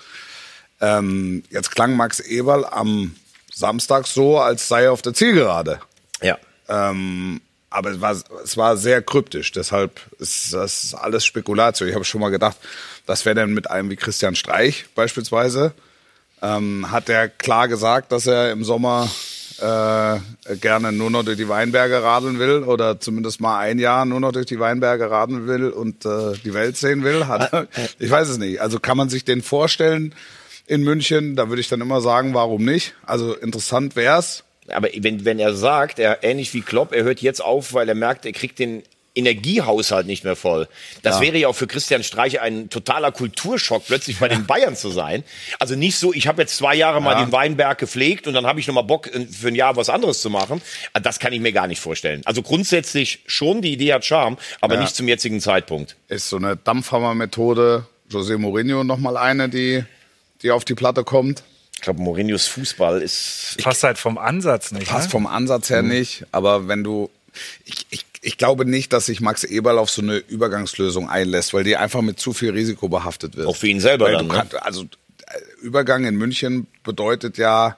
Ähm, jetzt klang Max Eberl am Samstag so, als sei er auf der Zielgerade. Ja. Ähm, aber es war, es war sehr kryptisch, deshalb ist das alles Spekulatio. Ich habe schon mal gedacht, was wäre denn mit einem wie Christian Streich beispielsweise? Ähm, hat er klar gesagt, dass er im Sommer äh, gerne nur noch durch die Weinberge radeln will oder zumindest mal ein Jahr nur noch durch die Weinberge radeln will und äh, die Welt sehen will? Hat er, ich weiß es nicht. Also kann man sich den vorstellen in München? Da würde ich dann immer sagen, warum nicht? Also interessant wär's. Aber wenn, wenn er sagt, er ähnlich wie Klopp, er hört jetzt auf, weil er merkt, er kriegt den Energiehaushalt nicht mehr voll. Das Ja. wäre ja auch für Christian Streich ein totaler Kulturschock, plötzlich bei den Bayern zu sein. Also nicht so, ich habe jetzt zwei Jahre mal Ja. den Weinberg gepflegt und dann habe ich noch mal Bock, für ein Jahr was anderes zu machen. Das kann ich mir gar nicht vorstellen. Also grundsätzlich schon, die Idee hat Charme, aber Ja. nicht zum jetzigen Zeitpunkt. Ist so eine Dampfhammer-Methode. José Mourinho nochmal eine, die, die auf die Platte kommt. Ich glaube, Mourinhos Fußball ist... Passt halt vom Ansatz nicht. Passt Ne? vom Ansatz her nicht, aber wenn du, ich, ich, ich glaube nicht, dass sich Max Eberl auf so eine Übergangslösung einlässt, weil die einfach mit zu viel Risiko behaftet wird. Auch für ihn selber weil dann, du ne? kannst, also äh, Übergang in München bedeutet ja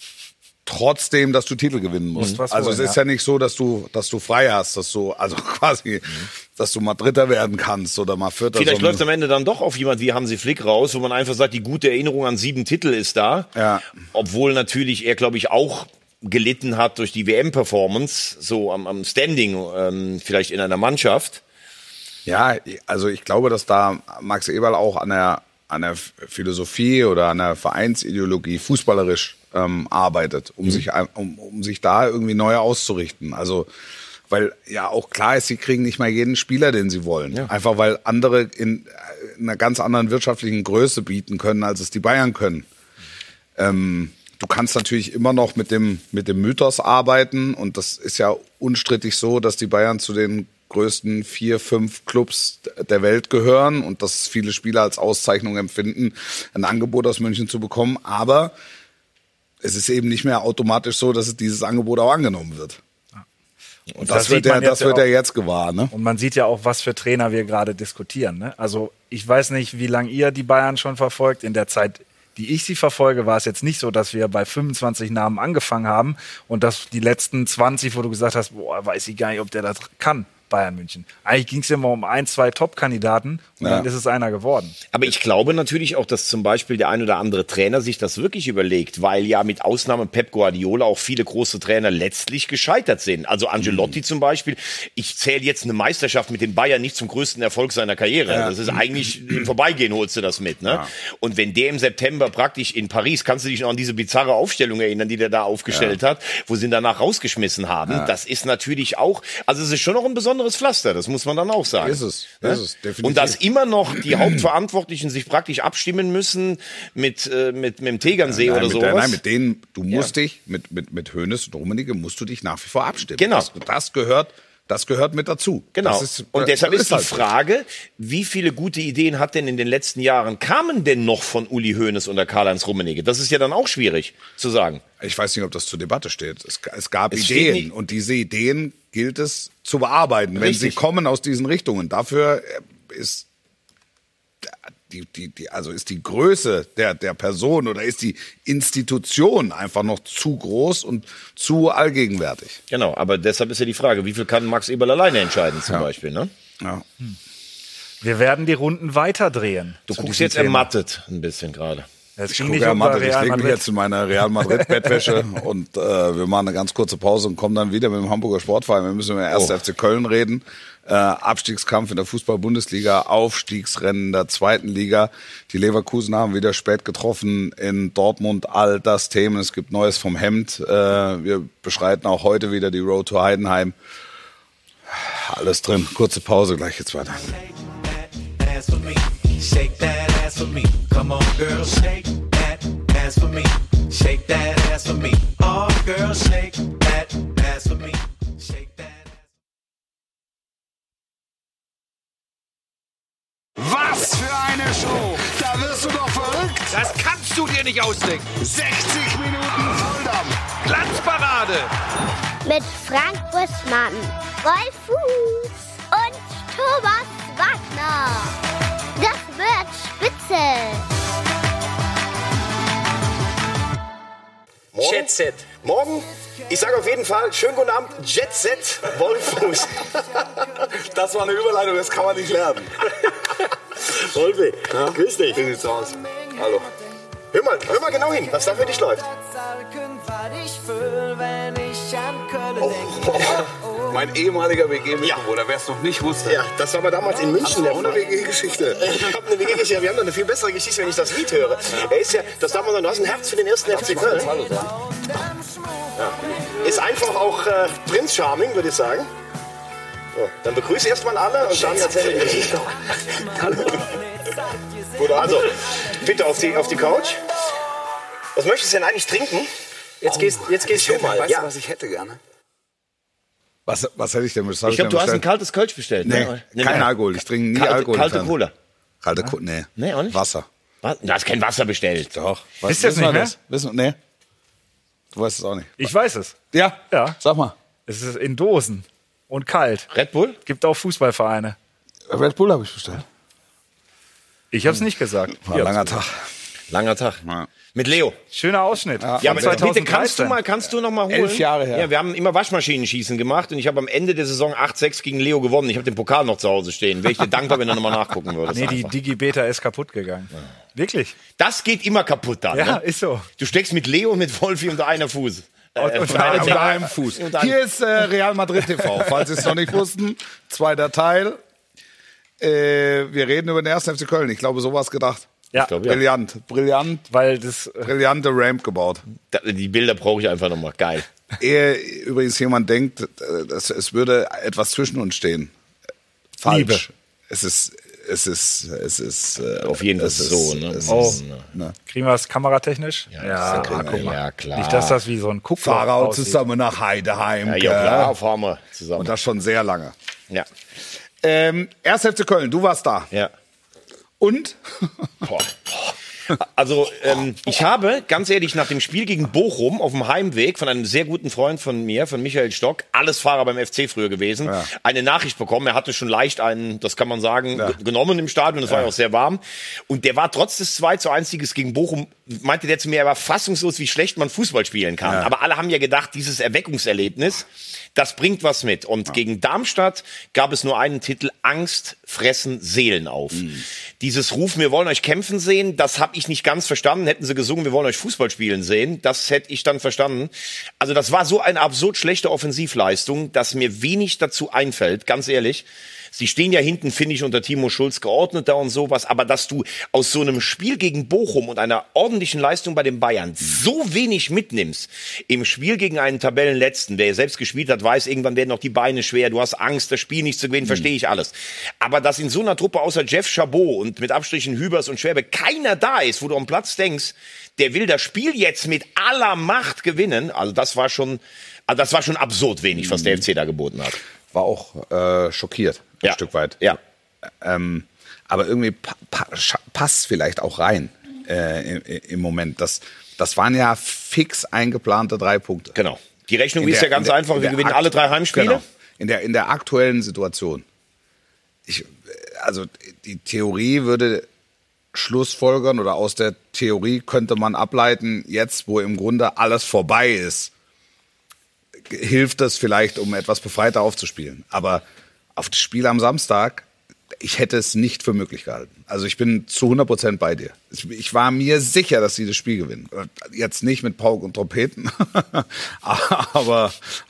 trotzdem, dass du Titel gewinnen musst. was Also holen, es ist ja. ja nicht so, dass du, dass du frei hast, dass du, also quasi, dass du mal Dritter werden kannst oder mal Vierter. Vielleicht sondern- läuft am Ende dann doch auf jemand wie Hansi Flick raus, wo man einfach sagt, die gute Erinnerung an sieben Titel ist da. Ja. Obwohl natürlich er, glaube ich, auch gelitten hat durch die W M-Performance, so am, am Standing ähm, vielleicht in einer Mannschaft. Ja, also ich glaube, dass da Max Eberl auch an der, an der Philosophie oder an der Vereinsideologie fußballerisch ähm, arbeitet, um, sich, ein- um, um sich da irgendwie neu auszurichten. Also, weil ja auch klar ist, sie kriegen nicht mal jeden Spieler, den sie wollen. Einfach weil andere in, in einer ganz anderen wirtschaftlichen Größe bieten können, als es die Bayern können. Ähm, du kannst natürlich immer noch mit dem, mit dem Mythos arbeiten und das ist ja unstrittig so, dass die Bayern zu den größten vier, fünf Clubs der Welt gehören und dass viele Spieler als Auszeichnung empfinden, ein Angebot aus München zu bekommen. Aber es ist eben nicht mehr automatisch so, dass dieses Angebot auch angenommen wird. Und das, das wird er, das wird er jetzt gewahr, ne? Und man sieht ja auch, was für Trainer wir gerade diskutieren, ne? Also ich weiß nicht, wie lange ihr die Bayern schon verfolgt. In der Zeit, die ich sie verfolge, war es jetzt nicht so, dass wir bei fünfundzwanzig Namen angefangen haben und dass die letzten zwanzig, wo du gesagt hast, boah, weiß ich gar nicht, ob der das kann, Bayern München. Eigentlich ging es immer um ein, zwei Top-Kandidaten und ja. dann ist es einer geworden. Aber ich glaube natürlich auch, dass zum Beispiel der ein oder andere Trainer sich das wirklich überlegt, weil ja mit Ausnahme Pep Guardiola auch viele große Trainer letztlich gescheitert sind. Also Ancelotti mhm. zum Beispiel. Ich zähle jetzt eine Meisterschaft mit den Bayern nicht zum größten Erfolg seiner Karriere. Ja. Das ist eigentlich, im Vorbeigehen holst du das mit. Ne? Ja. Und wenn der im September praktisch in Paris, kannst du dich noch an diese bizarre Aufstellung erinnern, die der da aufgestellt ja. hat, wo sie ihn danach rausgeschmissen haben. Ja. Das ist natürlich auch, also es ist schon noch ein besonderes Pflaster, das muss man dann auch sagen. Ist es, ja? ist es, definitiv. Und dass immer noch die Hauptverantwortlichen sich praktisch abstimmen müssen mit, äh, mit, mit dem Tegernsee nein, oder mit sowas. Der, nein, mit denen, du musst ja. dich, mit, mit, mit Hoeneß und Rummenigge musst du dich nach wie vor abstimmen. Genau. Das, das gehört, das gehört mit dazu. Genau. Das ist, und deshalb ist, ist die halt Frage, wie viele gute Ideen hat denn in den letzten Jahren, kamen denn noch von Uli Hoeneß oder Karl-Heinz Rummenigge? Das ist ja dann auch schwierig zu sagen. Ich weiß nicht, ob das zur Debatte steht. Es, es gab es Ideen und diese Ideen gilt es zu bearbeiten, wenn Richtig. sie kommen aus diesen Richtungen. Dafür ist die, die, die, also ist die Größe der, der Person oder ist die Institution einfach noch zu groß und zu allgegenwärtig. Genau, aber deshalb ist ja die Frage, wie viel kann Max Eberl alleine entscheiden zum ja. Beispiel, ne? Ja. Wir werden die Runden weiterdrehen. Du guckst jetzt Thema. ermattet ein bisschen gerade. Es Ich ging gucke nicht ja um Madrid. Ich Real lege mich Madrid. jetzt in meine Real Madrid-Bettwäsche und äh, wir machen eine ganz kurze Pause und kommen dann wieder mit dem Hamburger Sportverein. Wir müssen über den ersten Oh. F C Köln reden. Äh, Abstiegskampf in der Fußball-Bundesliga, Aufstiegsrennen der zweiten Liga. Die Leverkusen haben wieder spät getroffen in Dortmund. All das Themen. Es gibt Neues vom Hemd. Äh, wir beschreiten auch heute wieder die Road to Heidenheim. Alles drin. Kurze Pause, gleich geht's weiter. Ass for me, shake that ass for me. Come on, girl, shake that ass for me. Shake that ass for me. Oh, girl, shake that ass for me. Shake that Was für eine Show! Da wirst du doch verrückt! Das kannst du dir nicht ausdenken. sechzig Minuten Volldampf! Glanzparade. Mit Frank Buschmann, Wolf Fuß und Thomas Wagner. Das wird spitze. Morgen? Jet Set. Morgen, ich sage auf jeden Fall, schönen guten Abend, Jet Set, Wolfuß. Das war eine Überleitung, das kann man nicht lernen. Wolfi, ja? Grüß dich. Wie sieht's aus? Hallo. Hör mal, hör mal genau hin, was da für dich läuft. Oh, oh, mein ehemaliger W G-Mitbewohner, wer es noch nicht wusste. Ja, das war aber damals in München. Hast du auch eine W G-Geschichte? Ich habe eine W G-Geschichte, wir haben noch eine viel bessere Geschichte, wenn ich das Lied höre. Er ist ja, das darf man sagen, du hast ein Herz für den ersten F C Köln. Ja. Ist einfach auch äh, Prinz Charming, würde ich sagen. So, dann begrüße erstmal alle und dann erzähle ich Geschichte. Hallo. Gut, also, bitte auf die, auf die Couch. Was möchtest du denn eigentlich trinken? Jetzt gehst, jetzt gehst du mal. Weißt Ja. du, was ich hätte gerne? Was, was hätte ich denn bestellt? Ich glaube, du hast ein kaltes Kölsch bestellt. Nee, ne? kein nee. Alkohol. Ich trinke nie Kalte, Alkohol. kalte Fan. Cola. Kalte Cola? Nee. Nee, auch nicht? Wasser. Was? Du hast kein Wasser bestellt. Doch. Was, Wisst ihr es wissen wir nicht mehr? das? Wissen wir? Nee. Du weißt es auch nicht. Ich weiß es. Ja? Ja. Sag mal. Es ist in Dosen und kalt. Red Bull? Gibt auch Fußballvereine. Red Bull habe ich bestellt. Ich habe es nicht gesagt. War ein Ihr langer habt's Tag. Langer Tag. Ja. Mit Leo. Schöner Ausschnitt. Ja, von Ja, aber bitte, kannst du zweitausenddreizehn. mal, kannst du noch mal holen? Elf Jahre her. Ja, wir haben immer Waschmaschinenschießen gemacht und ich habe am Ende der Saison acht sechs gegen Leo gewonnen. Ich habe den Pokal noch zu Hause stehen. Wäre ich dir dankbar, wenn du noch mal nachgucken würdest. Nee, die einfach. Digibeta ist kaputt gegangen. Wirklich? Das geht immer kaputt dann. Ja, Ne? ist so. Du steckst mit Leo und mit Wolfi unter einer Fuß. Äh, Und- und unter einer einer Unter Decke. einem Fuß. Unter einem- Hier ist äh, Real Madrid T V, falls Sie es noch nicht wussten. Zweiter Teil. Äh, wir reden über den ersten F C Köln. Ich glaube, so war es gedacht. Ja, glaub, ja. Brillant, brillant, weil das äh, brillante Ramp gebaut. Da- Die Bilder brauche ich einfach noch mal. Geil. Ehe übrigens jemand denkt, äh, dass es würde etwas zwischen uns stehen. Falsch. Liebe. Es ist, es ist, es ist. Äh, Auf jeden Fall es ist so, ne? Es Oh. ist, ne? kriegen wir es kameratechnisch? Ja, das kriegen wir guck hin. mal. Ja, klar. Nicht, dass das wie so ein Gucker Fahrrad aussieht. zusammen nach Heideheim. Ja, gell? ja klar, fahren wir zusammen. Und das schon sehr lange. Ja. Ähm, erster F C Köln, du warst da. Ja. Und? Boah. Also ähm, ich habe, ganz ehrlich, nach dem Spiel gegen Bochum auf dem Heimweg von einem sehr guten Freund von mir, von Michael Stock, alles Fahrer beim F C früher gewesen, ja. eine Nachricht bekommen. Er hatte schon leicht einen, das kann man sagen, ja. g- genommen im Stadion. Das ja. war ja auch sehr warm. Und der war trotz des zwei zu eins Sieges gegen Bochum, meinte der zu mir, er war fassungslos, wie schlecht man Fußball spielen kann. Ja. Aber alle haben ja gedacht, dieses Erweckungserlebnis, das bringt was mit. Und ja. gegen Darmstadt gab es nur einen Titel, Angst, Fressen, Seelen auf. Mhm. Dieses Rufen, wir wollen euch kämpfen sehen, das habe ich nicht ganz verstanden. Hätten sie gesungen, wir wollen euch Fußball spielen sehen, das hätte ich dann verstanden. Also das war so eine absurd schlechte Offensivleistung, dass mir wenig dazu einfällt, ganz ehrlich. Sie stehen ja hinten, finde ich, unter Timo Schulz geordnet da und sowas. Aber dass du aus so einem Spiel gegen Bochum und einer ordentlichen Leistung bei den Bayern so wenig mitnimmst im Spiel gegen einen Tabellenletzten, der selbst gespielt hat, weiß, irgendwann werden noch die Beine schwer, du hast Angst, das Spiel nicht zu gewinnen, mhm. verstehe ich alles. Aber dass in so einer Truppe außer Jeff Chabot und mit Abstrichen Hübers und Schwäbe keiner da ist, wo du am Platz denkst, der will das Spiel jetzt mit aller Macht gewinnen, also das war schon, also das war schon absurd wenig, was der F C da geboten hat. War auch äh, schockiert. Ein ja. Stück weit. Ja. Ähm, aber irgendwie pa- pa- passt vielleicht auch rein äh, im, im Moment. Das, das waren ja fix eingeplante drei Punkte. Genau. Die Rechnung ist der, ja ganz der, einfach. Wir gewinnen Akt- alle drei Heimspiele. Genau. In der, in der aktuellen Situation. Ich, also die Theorie würde schlussfolgern oder aus der Theorie könnte man ableiten, jetzt wo im Grunde alles vorbei ist, hilft das vielleicht, um etwas befreiter aufzuspielen. Aber auf das Spiel am Samstag, ich hätte es nicht für möglich gehalten. Also ich bin zu hundert Prozent bei dir. Ich war mir sicher, dass sie das Spiel gewinnen. Jetzt nicht mit Pauken und Trompeten, aber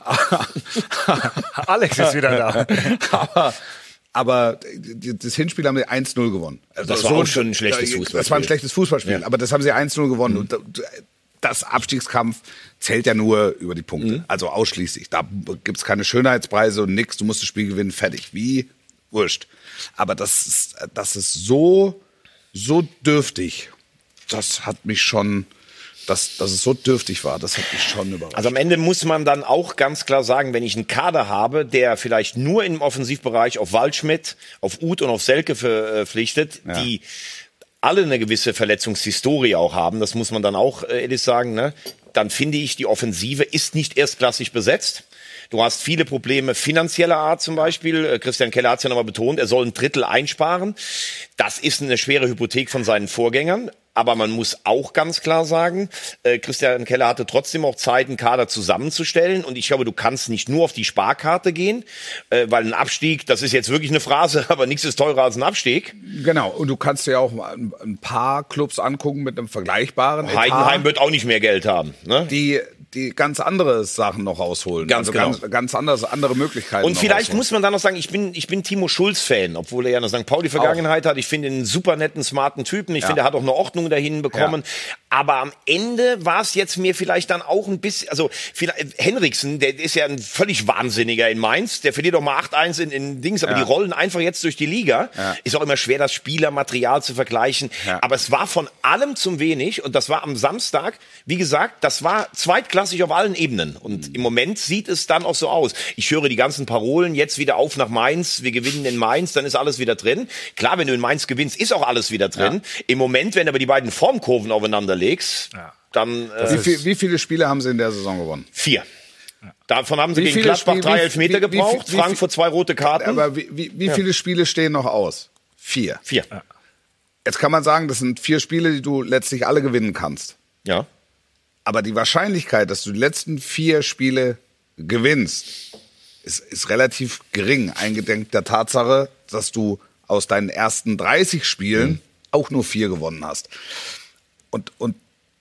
Alex ist wieder da. aber, aber das Hinspiel haben sie eins null gewonnen. Also das war so auch schon ein schlechtes Fußballspiel. Das war ein schlechtes Fußballspiel, ja. aber das haben sie eins null gewonnen. Mhm. Und das Abstiegskampf zählt ja nur über die Punkte, mhm. also ausschließlich. Da gibt's keine Schönheitspreise und nix. Du musst das Spiel gewinnen, fertig. Wie? Wurscht. Aber das ist, das ist so, so dürftig. Das hat mich schon, dass, dass es so dürftig war, das hat mich schon überrascht. Also am Ende muss man dann auch ganz klar sagen, wenn ich einen Kader habe, der vielleicht nur im Offensivbereich auf Waldschmidt, auf Uth und auf Selke verpflichtet, ja. die alle eine gewisse Verletzungshistorie auch haben, das muss man dann auch ehrlich sagen, ne? Dann finde ich, die Offensive ist nicht erstklassig besetzt. Du hast viele Probleme finanzieller Art zum Beispiel. Christian Keller hat es ja nochmal betont, er soll ein Drittel einsparen. Das ist eine schwere Hypothek von seinen Vorgängern. Aber man muss auch ganz klar sagen, äh, Christian Keller hatte trotzdem auch Zeit, einen Kader zusammenzustellen. Und ich glaube, du kannst nicht nur auf die Sparkarte gehen, äh, weil ein Abstieg, das ist jetzt wirklich eine Phrase, aber nichts ist teurer als ein Abstieg. Genau, und du kannst dir ja auch ein, ein paar Clubs angucken mit einem vergleichbaren Etat. Heidenheim wird auch nicht mehr Geld haben, ne? Die die ganz andere Sachen noch rausholen. Ganz also genau. ganz, ganz anders, andere Möglichkeiten. Und vielleicht rausholen. muss man dann noch sagen, ich bin, ich bin Timo Schulz-Fan, obwohl er ja eine Sankt Pauli-Vergangenheit hat. Ich finde ihn einen super netten, smarten Typen. Ich ja. finde, er hat auch eine Ordnung dahin bekommen. Ja. Aber am Ende war es jetzt mir vielleicht dann auch ein bisschen, also vielleicht, Henriksen, der ist ja ein völlig Wahnsinniger in Mainz. Der verliert doch mal acht eins in, in Dings, aber ja. die rollen einfach jetzt durch die Liga. Ja. Ist auch immer schwer, das Spielermaterial zu vergleichen. Ja. Aber es war von allem zum wenig. Und das war am Samstag, wie gesagt, das war zweitklassig auf allen Ebenen. Und mhm. im Moment sieht es dann auch so aus. Ich höre die ganzen Parolen, jetzt wieder auf nach Mainz, wir gewinnen in Mainz, dann ist alles wieder drin. Klar, wenn du in Mainz gewinnst, ist auch alles wieder drin. Ja. Im Moment, wenn aber die beiden Formkurven aufeinander legst, ja. dann... Äh, wie, viel, wie viele Spiele haben sie in der Saison gewonnen? Vier. Ja. Davon haben sie wie gegen Gladbach drei Elfmeter wie, wie, gebraucht, wie, wie, Frankfurt zwei rote Karten. Aber wie, wie, wie ja. viele Spiele stehen noch aus? Vier. Vier. Ja. Jetzt kann man sagen, das sind vier Spiele, die du letztlich alle gewinnen kannst. Ja. Aber die Wahrscheinlichkeit, dass du die letzten vier Spiele gewinnst, ist, ist relativ gering, eingedenk der Tatsache, dass du aus deinen ersten dreißig Spielen mhm. auch nur vier gewonnen hast. Und, und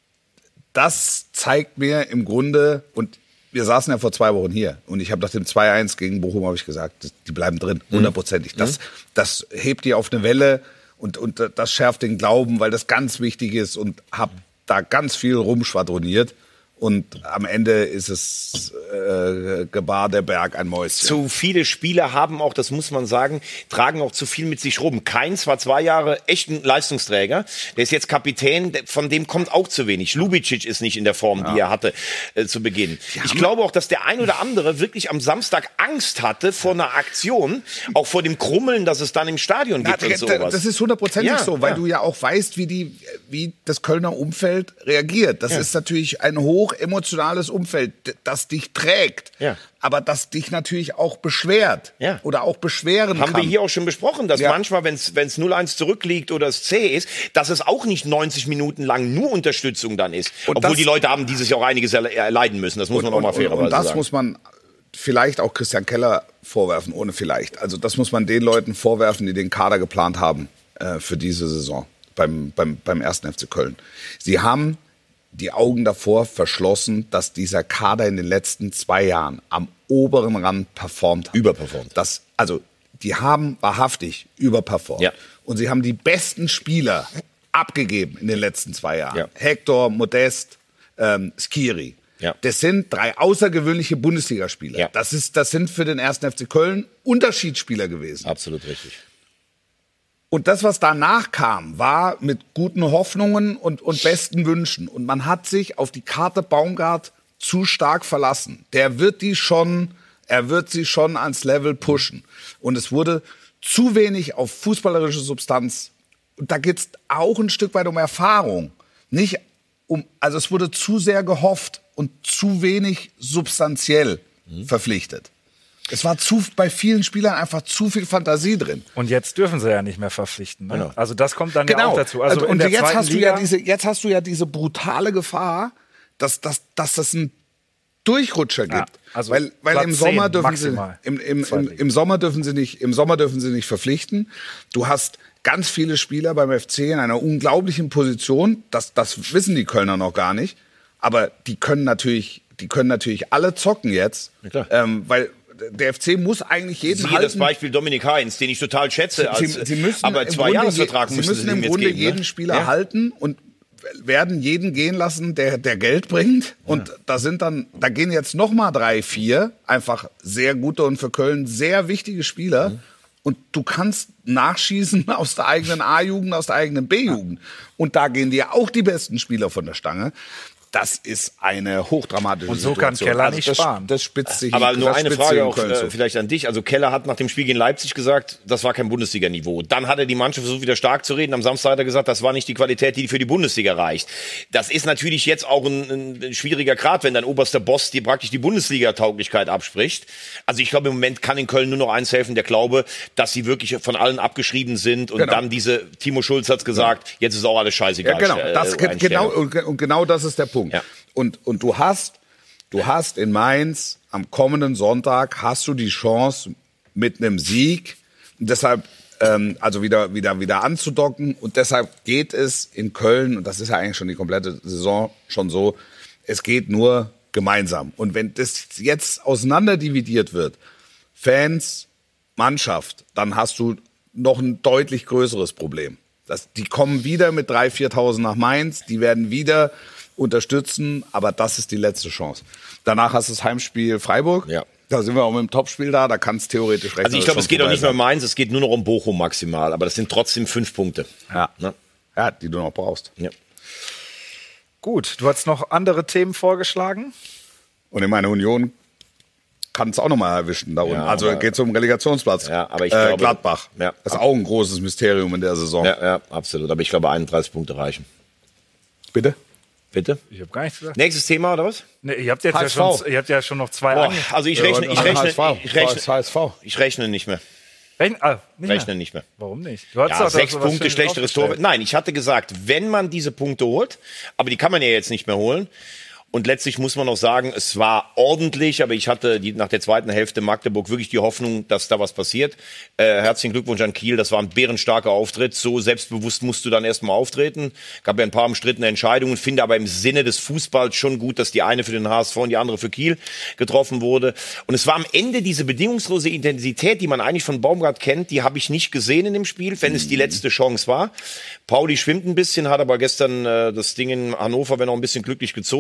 das zeigt mir im Grunde, und wir saßen ja vor zwei Wochen hier, und ich habe nach dem zwei eins gegen Bochum habe ich gesagt, die bleiben drin, hundertprozentig. Mhm. Das, das hebt die auf eine Welle und, und das schärft den Glauben, weil das ganz wichtig ist, und habe da ganz viel rumschwadroniert. Und am Ende ist es äh, gebar der Berg ein Mäuschen. Zu viele Spieler haben auch, das muss man sagen, tragen auch zu viel mit sich rum. Keins war zwei Jahre echt ein Leistungsträger. Der ist jetzt Kapitän, von dem kommt auch zu wenig. Lubicic ist nicht in der Form, ja. die er hatte äh, zu Beginn. Ich glaube auch, dass der ein oder andere wirklich am Samstag Angst hatte vor einer Aktion, auch vor dem Krummeln, das es dann im Stadion gibt. Na, und sowas. Das ist hundertprozentig ja, so, weil ja. du ja auch weißt, wie, die, wie das Kölner Umfeld reagiert. Das ja. ist natürlich ein hoch emotionales Umfeld, das dich trägt, ja. aber das dich natürlich auch beschwert ja. oder auch beschweren Haben kann. wir hier auch schon besprochen, dass ja. manchmal, wenn es null eins zurückliegt oder es zäh ist, dass es auch nicht neunzig Minuten lang nur Unterstützung dann ist. Und Obwohl das, die Leute haben dieses Jahr auch einiges erleiden müssen. Das muss und, man auch mal fairerweise sagen. Und das sagen. muss man vielleicht auch Christian Keller vorwerfen, ohne vielleicht. Also das muss man den Leuten vorwerfen, die den Kader geplant haben äh, für diese Saison beim, beim, beim ersten F C Köln. Sie haben die Augen davor verschlossen, dass dieser Kader in den letzten zwei Jahren am oberen Rand performt hat. Überperformt. Das, also, die haben wahrhaftig überperformt. Ja. Und sie haben die besten Spieler abgegeben in den letzten zwei Jahren. Ja. Hector, Modest, ähm, Skiri. Ja. Das sind drei außergewöhnliche Bundesligaspieler. Ja. Das ist, das sind für den ersten F C Köln Unterschiedsspieler gewesen. Absolut richtig. Und das, was danach kam, war mit guten Hoffnungen und, und besten Wünschen. Und man hat sich auf die Karte Baumgart zu stark verlassen. Der wird die schon, er wird sie schon ans Level pushen. Und es wurde zu wenig auf fußballerische Substanz. Und da geht's auch ein Stück weit um Erfahrung. Nicht um, also es wurde zu sehr gehofft und zu wenig substanziell mhm. verpflichtet. Es war zu, bei vielen Spielern einfach zu viel Fantasie drin. Und jetzt dürfen sie ja nicht mehr verpflichten. Ne? Genau. Also das kommt dann Genau. ja auch dazu. Also also, in und der jetzt zweiten hast du Liga, ja diese, jetzt hast du ja diese brutale Gefahr, dass, dass, dass das einen Durchrutscher gibt. Ja, also weil weil Platz im Sommer zehn dürfen sie maximal. im, im, im, im Sommer dürfen sie nicht im Sommer dürfen sie nicht verpflichten. Du hast ganz viele Spieler beim F C in einer unglaublichen Position. Das, das wissen die Kölner noch gar nicht. Aber die können natürlich, die können natürlich alle zocken jetzt, Ja, klar. ähm, weil der F C muss eigentlich jeden Siehe halten. das Beispiel Dominik Heinz, den ich total schätze. Als, Sie, sie müssen aber im zwei Grunde Jahresvertrag je, müssen Sie müssen sie im ihm jetzt Grunde geben, jeden ne? Spieler Ja. halten und werden jeden gehen lassen, der, der Geld bringt. Und ja. da sind dann, da gehen jetzt noch mal drei, vier einfach sehr gute und für Köln sehr wichtige Spieler. Mhm. Und du kannst nachschießen aus der eigenen A-Jugend, aus der eigenen B-Jugend. Ja. Und da gehen dir auch die besten Spieler von der Stange. Das ist eine hochdramatische Und so Situation. kann Keller also nicht das, sparen. Das spitzt sich. Aber nur das eine spitzt sich Frage in auch Köln äh, zu. vielleicht an dich. Also Keller hat nach dem Spiel gegen Leipzig gesagt, das war kein Bundesliga-Niveau. Dann hat er die Mannschaft versucht, wieder stark zu reden. Am Samstag hat er gesagt, das war nicht die Qualität, die für die Bundesliga reicht. Das ist natürlich jetzt auch ein, ein schwieriger Grad, wenn dein oberster Boss dir praktisch die Bundesliga-Tauglichkeit abspricht. Also ich glaube, im Moment kann in Köln nur noch eins helfen, der Glaube, dass sie wirklich von allen abgeschrieben sind. Und Genau. dann diese, Timo Schulz hat's gesagt, ja. jetzt ist auch alles scheißegal. Ja, genau. Das, äh, genau und, und genau das ist der Punkt. Ja. Und, und du hast, du hast in Mainz am kommenden Sonntag hast du die Chance mit einem Sieg, und deshalb, ähm, also wieder, wieder, wieder anzudocken. Und deshalb geht es in Köln, und das ist ja eigentlich schon die komplette Saison schon so, es geht nur gemeinsam. Und wenn das jetzt auseinanderdividiert wird, Fans, Mannschaft, dann hast du noch ein deutlich größeres Problem. Das, die kommen wieder mit dreitausend, viertausend nach Mainz, die werden wieder unterstützen, aber das ist die letzte Chance. Danach hast du das Heimspiel Freiburg. Ja. Da sind wir auch mit dem Topspiel da, da kann es theoretisch recht Also ich glaube, es geht auch nicht mehr um Mainz, es geht nur noch um Bochum maximal. Aber das sind trotzdem fünf Punkte. Ja. Ne? Ja, die du noch brauchst. Ja. Gut, du hast noch andere Themen vorgeschlagen. Und in meiner Union kann es auch noch mal erwischen da unten. Ja, also aber- geht es um Relegationsplatz. Ja, aber ich äh, glaube- Gladbach. Ja. Das ist auch ein großes Mysterium in der Saison. Ja, ja, absolut. Aber ich glaube, einunddreißig Punkte reichen. Bitte? Bitte? Ich habe gar nichts gesagt. Nächstes Thema, oder was? Nee, ihr habt jetzt H S V. ja schon, ihr habt ja schon noch zwei. Boah, ange- also ich rechne, ich rechne, ich rechne, H S V. ich rechne nicht mehr. Rechnen, ah, nicht Rechne mehr. nicht mehr. Warum nicht? Du hattest Ja, doch sechs so was Punkte, Schönes schlechteres Tor. aufgestellt. Nein, ich hatte gesagt, wenn man diese Punkte holt, aber die kann man ja jetzt nicht mehr holen. Und letztlich muss man auch sagen, es war ordentlich, aber ich hatte die, nach der zweiten Hälfte Magdeburg wirklich die Hoffnung, dass da was passiert. Äh, herzlichen Glückwunsch an Kiel, das war ein bärenstarker Auftritt. So selbstbewusst musst du dann erstmal auftreten. Gab ja ein paar umstrittene Entscheidungen, finde aber im Sinne des Fußballs schon gut, dass die eine für den H S V und die andere für Kiel getroffen wurde. Und es war am Ende diese bedingungslose Intensität, die man eigentlich von Baumgart kennt, die habe ich nicht gesehen in dem Spiel, wenn es die letzte Chance war. Pauli schwimmt ein bisschen, hat aber gestern äh, das Ding in Hannover, wenn auch ein bisschen glücklich gezogen.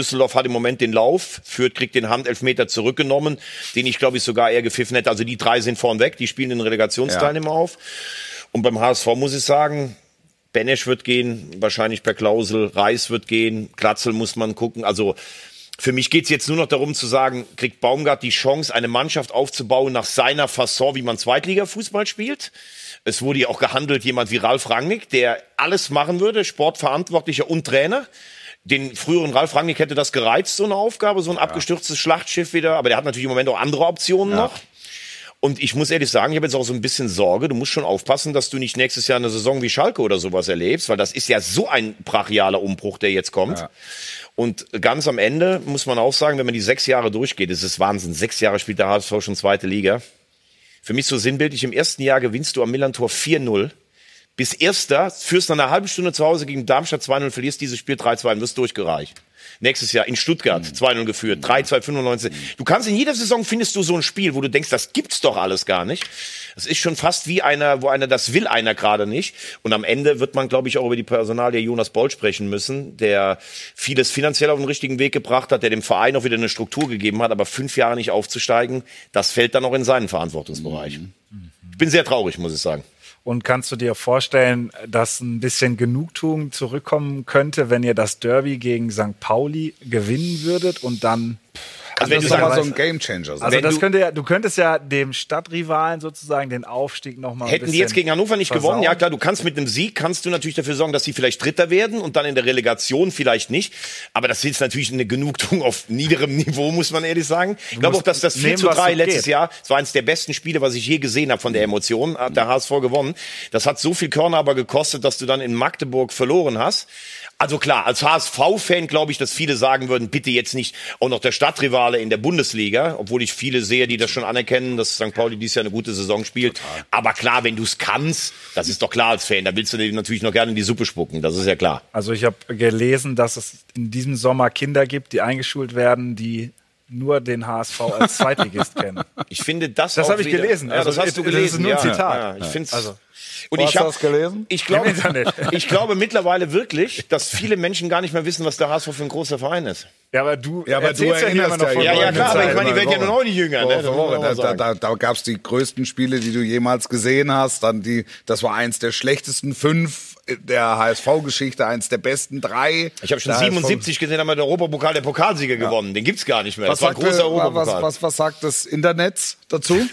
Düsseldorf hat im Moment den Lauf. Fürth kriegt den Handelfmeter zurückgenommen, den ich, glaube ich, sogar eher gepfiffen hätte. Also die drei sind vorn weg, die spielen den Relegationsteilnehmer ja. auf. Und beim H S V muss ich sagen, Benesch wird gehen, wahrscheinlich per Klausel, Reis wird gehen, Glatzel muss man gucken. Also für mich geht's jetzt nur noch darum zu sagen, kriegt Baumgart die Chance, eine Mannschaft aufzubauen nach seiner Fasson, wie man Zweitliga-Fußball spielt. Es wurde ja auch gehandelt, jemand wie Ralf Rangnick, der alles machen würde, Sportverantwortlicher und Trainer. Den früheren Ralf Rangnick hätte das gereizt, so eine Aufgabe, so ein ja. abgestürztes Schlachtschiff wieder. Aber der hat natürlich im Moment auch andere Optionen ja. noch. Und ich muss ehrlich sagen, ich habe jetzt auch so ein bisschen Sorge, du musst schon aufpassen, dass du nicht nächstes Jahr eine Saison wie Schalke oder sowas erlebst, weil das ist ja so ein brachialer Umbruch, der jetzt kommt. Ja. Und ganz am Ende muss man auch sagen, wenn man die sechs Jahre durchgeht, das ist Wahnsinn. Sechs Jahre spielt der H S V schon zweite Liga. Für mich so sinnbildlich, im ersten Jahr gewinnst du am Millantor vier null. Bis Erster, führst nach einer halben Stunde zu Hause gegen Darmstadt zwei null, verlierst dieses Spiel drei zwei und wirst durchgereicht. Nächstes Jahr in Stuttgart mhm. zwei null geführt, drei zwei fünfundneunzig. Du kannst in jeder Saison findest du so ein Spiel, wo du denkst, das gibt's doch alles gar nicht. Das ist schon fast wie einer, wo einer, das will einer gerade nicht. Und am Ende wird man, glaube ich, auch über die Personalie Jonas Boll sprechen müssen, der vieles finanziell auf den richtigen Weg gebracht hat, der dem Verein auch wieder eine Struktur gegeben hat, aber fünf Jahre nicht aufzusteigen, das fällt dann auch in seinen Verantwortungsbereich. Mhm. Ich bin sehr traurig, muss ich sagen. Und kannst du dir vorstellen, dass ein bisschen Genugtuung zurückkommen könnte, wenn ihr das Derby gegen Sankt Pauli gewinnen würdet und dann... Also wenn das du sagst, so ein Gamechanger. Also das könnte ja, du könntest ja dem Stadtrivalen sozusagen den Aufstieg nochmal. Hätten die jetzt gegen Hannover nicht versauen. gewonnen, ja klar, du kannst mit einem Sieg, kannst du natürlich dafür sorgen, dass sie vielleicht Dritter werden und dann in der Relegation vielleicht nicht. Aber das ist jetzt natürlich eine Genugtuung auf niederem Niveau, muss man ehrlich sagen. Ich glaube auch, dass das vier zu drei letztes geht. Jahr, das war eines der besten Spiele, was ich je gesehen habe von der Emotion, hat der H S V gewonnen. Das hat so viel Körner aber gekostet, dass du dann in Magdeburg verloren hast. Also klar, als H S V-Fan glaube ich, dass viele sagen würden, bitte jetzt nicht auch noch der Stadtrivale in der Bundesliga, obwohl ich viele sehe, die das schon anerkennen, dass Sankt Pauli dieses Jahr eine gute Saison spielt. Total. Aber klar, wenn du es kannst, das ist doch klar als Fan, da willst du dir natürlich noch gerne in die Suppe spucken, das ist ja klar. Also ich habe gelesen, dass es in diesem Sommer Kinder gibt, die eingeschult werden, die nur den H S V als Zweitligist kennen. Ich finde das Das habe ich gelesen. Ja, das also, hast du gelesen. Das ist nur ein ja, Zitat. Ja, ich finde also. Und Wo ich hast du hab, das gelesen? Ich glaube, ich glaube mittlerweile wirklich, dass viele Menschen gar nicht mehr wissen, was der H S V für ein großer Verein ist. Ja, aber du ja, aber erzählst du ja hier immer noch von Ja, ja, klar, aber ich meine, die werden ja nun auch nicht jünger. Ne? Woche. Da, da, da, da gab es die größten Spiele, die du jemals gesehen hast. Dann die, das war eins der schlechtesten fünf der H S V-Geschichte, eins der besten drei. Ich habe schon siebenundsiebzig gesehen, haben wir den Europapokal der Pokalsieger ja. gewonnen. Den gibt's gar nicht mehr. Was, das war ein großer Europapokal. Was, was, was sagt das Internet dazu?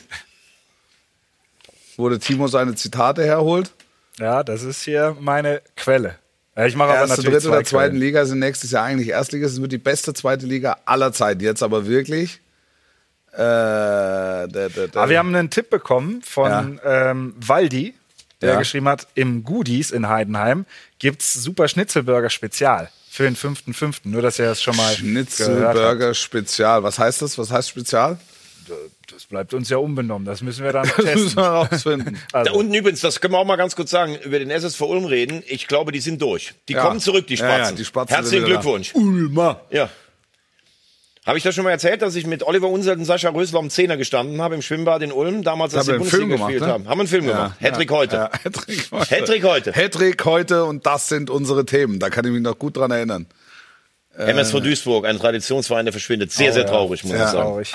Wo der Timo seine Zitate herholt? Ja, das ist hier meine Quelle. Ja, ich mache aber Erste, natürlich dritte zwei der zweiten Quellen. Liga sind nächstes Jahr eigentlich Erstligist. Es wird die beste zweite Liga aller Zeiten. Jetzt aber wirklich. Äh, der, der, der. Aber wir haben einen Tipp bekommen von ja. ähm, Waldi, der ja. geschrieben hat, im Goodies in Heidenheim gibt's Super Schnitzelburger Spezial für den fünften fünften Nur, dass ihr das schon mal Schnitzelburger Spezial. Was heißt das? Was heißt Spezial? Das bleibt uns ja unbenommen. Das müssen wir dann Das testen. müssen wir rausfinden. Also. Da unten übrigens, das können wir auch mal ganz kurz sagen, über den S S V Ulm reden. Ich glaube, die sind durch. Die Ja. kommen zurück, die Spatzen. Ja, ja, die Spatzen Herzlichen sind wieder Glückwunsch. da. Ulmer. Ja. Habe ich das schon mal erzählt, dass ich mit Oliver Unselt und Sascha Rösler am Zehner gestanden habe im Schwimmbad in Ulm, damals, als Haben sie wir einen Bundesliga Film gemacht, gespielt ne? haben. Haben wir einen Film gemacht. Hattrick heute. Ja, Hattrick heute. Hattrick heute. Hattrick heute und das sind unsere Themen. Da kann ich mich noch gut dran erinnern. M S V Duisburg, ein Traditionsverein, der verschwindet. Sehr, Oh, sehr ja. traurig, muss Sehr ich sagen. Traurig.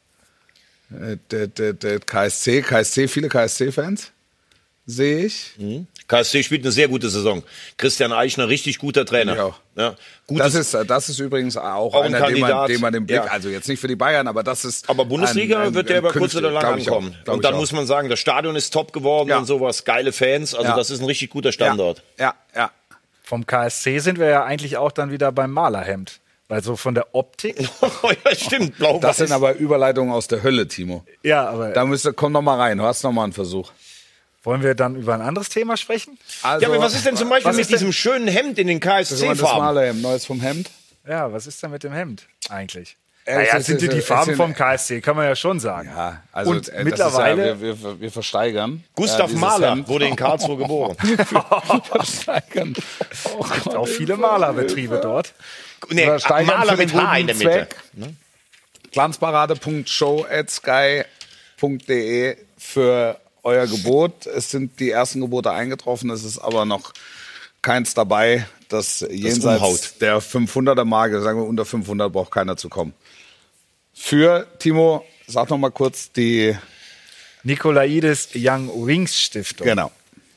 Äh, Der, der, der K S C, K S C, viele K S C-Fans sehe ich. K S C spielt eine sehr gute Saison. Christian Eichner, richtig guter Trainer. Ich auch. Ja, gutes, Das ist, das ist übrigens auch, Auch ein einer, den man, Kandidat. den man im Blick, Ja. also jetzt nicht für die Bayern, aber das ist. aber Bundesliga ein, ein, wird der ein über kurz oder lang glaub ich auch, ankommen. glaub Und dann ich auch. muss man sagen, das Stadion ist top geworden Ja. und sowas. Geile Fans. Also Ja. das ist ein richtig guter Standort. Ja, ja. Vom K S C sind wir ja eigentlich auch dann wieder beim Malerhemd. Weil so von der Optik. ja, stimmt. Blau Das sind aber Überleitungen aus der Hölle, Timo. Ja, aber Da müsste, komm noch mal rein, du hast noch mal einen Versuch. wollen wir dann über ein anderes Thema sprechen? Also, Ja, aber was ist denn zum Beispiel was mit ist denn- diesem schönen Hemd in den K S das ist das C-Farben? Malerhemd, Neues vom Hemd? Ja, was ist denn mit dem Hemd eigentlich? Äh, naja, es sind ist- die die es Farben sind- vom K S C, kann man ja schon sagen. Ja, also Und äh, das mittlerweile- ist ja, wir, wir, wir versteigern. Gustav äh, dieses Mahler Hemd. wurde in Karlsruhe geboren. versteigern. Oh Gott, Auch viele Malerbetriebe dort. Nee, Versteigern Maler für den mit Haar in der guten Mitte. Zweck. Glanzparade punkt show at sky punkt de für euer Gebot. Es sind die ersten Gebote eingetroffen, es ist aber noch keins dabei, das jenseits umhaut. der fünfhunderter-Marke, sagen wir unter fünfhundert, braucht keiner zu kommen. Für, Timo, sag noch mal kurz die... Nikolaides Young Wings Stiftung. Genau.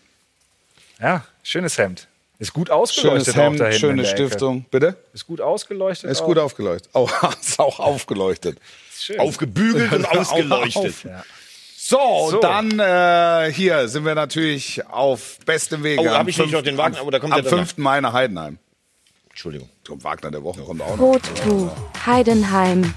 Ja, schönes Hemd. Ist gut ausgeleuchtet Schönes Hemd, auch da hinten schöne in der Ecke. Stiftung. Bitte? Ist gut ausgeleuchtet Ist auch. gut aufgeleuchtet. Auch, ist auch aufgeleuchtet. Ist schön. Aufgebügelt und ausgeleuchtet. Ja. So, So. dann äh, hier sind wir natürlich auf bestem Wege. Oh, Am hab ich nicht fünften noch den Wagner, aber da kommt Am der danach. fünften Mai nach Heidenheim. Entschuldigung. Zum Wagner der Woche kommt auch noch. Rot-Tu, Heidenheim.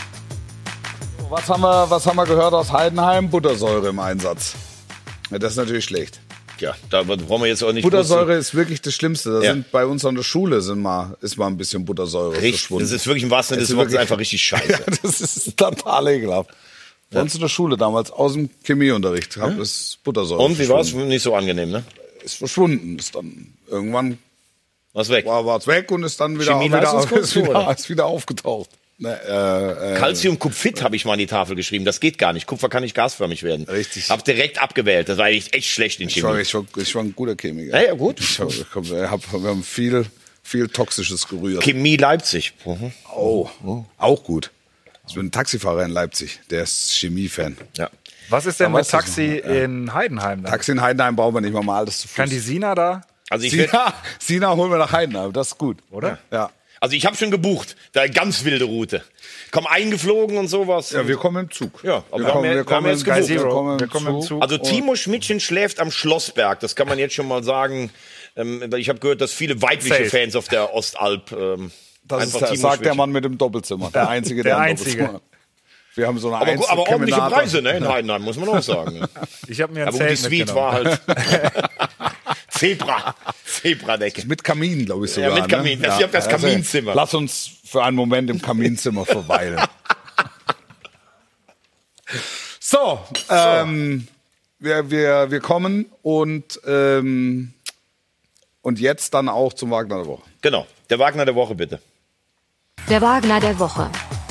Was haben, wir, was haben wir gehört aus Heidenheim? Buttersäure im Einsatz. Ja, das ist natürlich schlecht. Ja, da brauchen wir jetzt auch nicht... Buttersäure ist wirklich das Schlimmste. Da Ja. sind bei uns an der Schule sind mal, ist mal ein bisschen Buttersäure Richtig, verschwunden. das ist wirklich im wahrsten Sinne Das des ist Wortes wirklich- einfach richtig scheiße. Ja, das ist total ekelhaft. Bei uns in der Schule damals, aus dem Chemieunterricht, hab es Buttersäure Und wie war es? verschwunden. Nicht so angenehm, ne? Ist verschwunden. Ist dann irgendwann Was weg? war es weg und ist dann wieder, wieder, Chemieleistungskurs, ist wieder, oder? ist wieder aufgetaucht. Ne, äh, äh, Calciumkupfit habe ich mal an die Tafel geschrieben. Das geht gar nicht. Kupfer kann nicht gasförmig werden. Richtig. Hab direkt abgewählt. Das war echt, echt schlecht in ich, war, Chemie. ich, war, ich war ein guter Chemiker. Ja, ja, gut. Ich hab, ich hab, ich hab, wir haben viel, viel Toxisches gerührt. Chemie Leipzig. Mhm. Oh, auch gut. Ich bin ein Taxifahrer in Leipzig, der ist Chemie-Fan. Ja. Was ist denn Aber mit was ist Taxi das? Ja. in Heidenheim? Dann? Taxi in Heidenheim brauchen wir nicht mal, mal alles zu Fuß. Kann die Sina da? Also ich, werd, Sina, Sina holen wir nach Heidenheim, das ist gut. Oder? Ja. also ich habe schon gebucht. Da ganz wilde Route. Komm eingeflogen und sowas. Ja, wir kommen im Zug. Ja, aber wir wir haben kommen, ja- wir wir haben kommen, jetzt wir gebucht. kommen, Zero. kommen Wir im kommen im Zug. Zug. Also Timo Schmidtchen schläft am Schlossberg. Das kann man jetzt schon mal sagen. Ähm, weil ich habe gehört, dass viele weibliche Safe. Fans auf der Ostalb ähm, Das ist einfach der, Timo sagt der Schmidtchen. Mann mit dem Doppelzimmer. Der Einzige, der der, ein Einzige. Doppelzimmer hat. Wir haben so eine Aber, gu- aber ordentliche Einzelkeminator. Preise, ne? In Heidenheim, muss man auch sagen. Ich habe mir ein Aber gut, die Zelt Suite mitgenommen. war halt Zebra. Zebradecke. Mit Kamin, glaube ich sogar. Ja, mit Kamin. Ne? Das- ich hab das also, Kaminzimmer. Lass uns für einen Moment im Kaminzimmer verweilen. So, ähm, wir, wir, wir kommen und, ähm, und jetzt dann auch zum Wagner der Woche. Genau. Der Wagner der Woche, bitte. Der Wagner der Woche.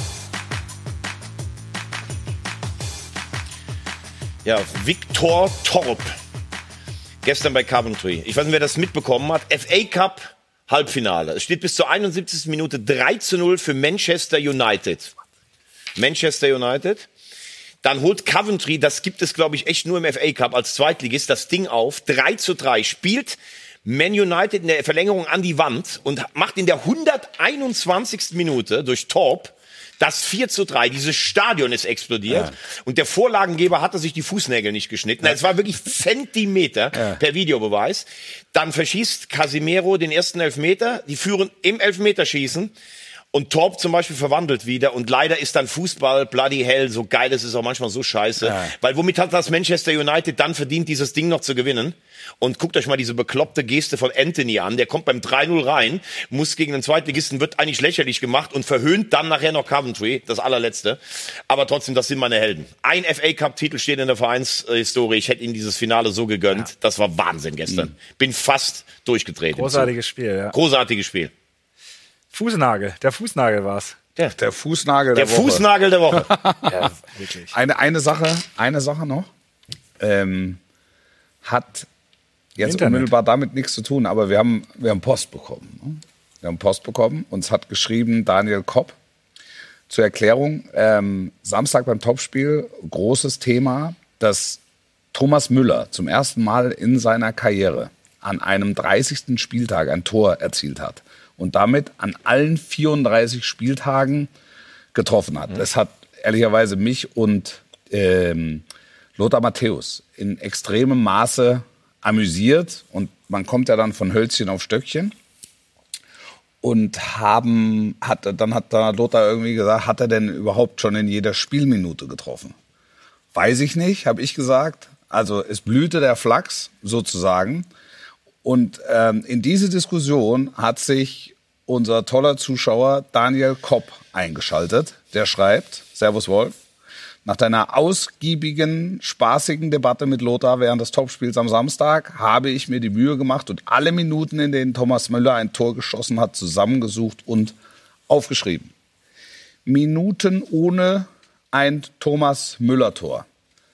Ja, Viktor Torp. Gestern bei Coventry. Ich weiß nicht, wer das mitbekommen hat. F A Cup Halbfinale. Es steht bis zur einundsiebzigsten Minute drei zu null für Manchester United. Manchester United. Dann holt Coventry, das gibt es, glaube ich, echt nur im F A Cup als Zweitligist, das Ding auf. drei zu drei. Spielt Man United in der Verlängerung an die Wand und macht in der hunderteinundzwanzigsten Minute durch Torp das vier zu drei. Dieses Stadion ist explodiert. Ja. Und der Vorlagengeber hatte sich die Fußnägel nicht geschnitten. Es war wirklich Zentimeter ja. per Videobeweis. Dann verschießt Casimiro den ersten Elfmeter. Die führen im Elfmeterschießen. Und Torp zum Beispiel verwandelt wieder. Und leider ist dann Fußball bloody hell. So geil ist es auch manchmal so scheiße. Ja. Weil womit hat das Manchester United dann verdient, dieses Ding noch zu gewinnen? Und guckt euch mal diese bekloppte Geste von Anthony an. Der kommt beim drei null rein, muss gegen den Zweitligisten, wird eigentlich lächerlich gemacht und verhöhnt dann nachher noch Coventry, das allerletzte. Aber trotzdem, das sind meine Helden. Ein F A Cup-Titel steht in der Vereinshistorie. Ich hätte ihnen dieses Finale so gegönnt. Ja. Das war Wahnsinn gestern. Mhm. Bin fast durchgedreht. Großartiges Spiel, ja. Großartiges Spiel. Fußnagel, der Fußnagel war's. Der, der Fußnagel der, der Woche. Fußnagel der Woche. Ja, wirklich. Eine, eine Sache, eine Sache noch. Ähm, hat jetzt Internet. unmittelbar damit nichts zu tun, aber wir haben, wir haben Post bekommen. Ne? Wir haben Post bekommen. Uns hat geschrieben Daniel Kopp. Zur Erklärung, ähm, Samstag beim Topspiel, großes Thema, dass Thomas Müller zum ersten Mal in seiner Karriere an einem dreißigsten Spieltag ein Tor erzielt hat und damit an allen vierunddreißig Spieltagen getroffen hat. Mhm. Das hat ehrlicherweise mich und ähm, Lothar Matthäus in extremem Maße amüsiert. Und man kommt ja dann von Hölzchen auf Stöckchen. Und haben, hat, dann hat da Lothar irgendwie gesagt, hat er denn überhaupt schon in jeder Spielminute getroffen? Weiß ich nicht, habe ich gesagt. Also es blühte der Flachs sozusagen. Und ähm, in diese Diskussion hat sich unser toller Zuschauer Daniel Kopp eingeschaltet. Der schreibt, Servus Wolf, nach deiner ausgiebigen, spaßigen Debatte mit Lothar während des Topspiels am Samstag habe ich mir die Mühe gemacht und alle Minuten, in denen Thomas Müller ein Tor geschossen hat, zusammengesucht und aufgeschrieben. Minuten ohne ein Thomas Müller-Tor.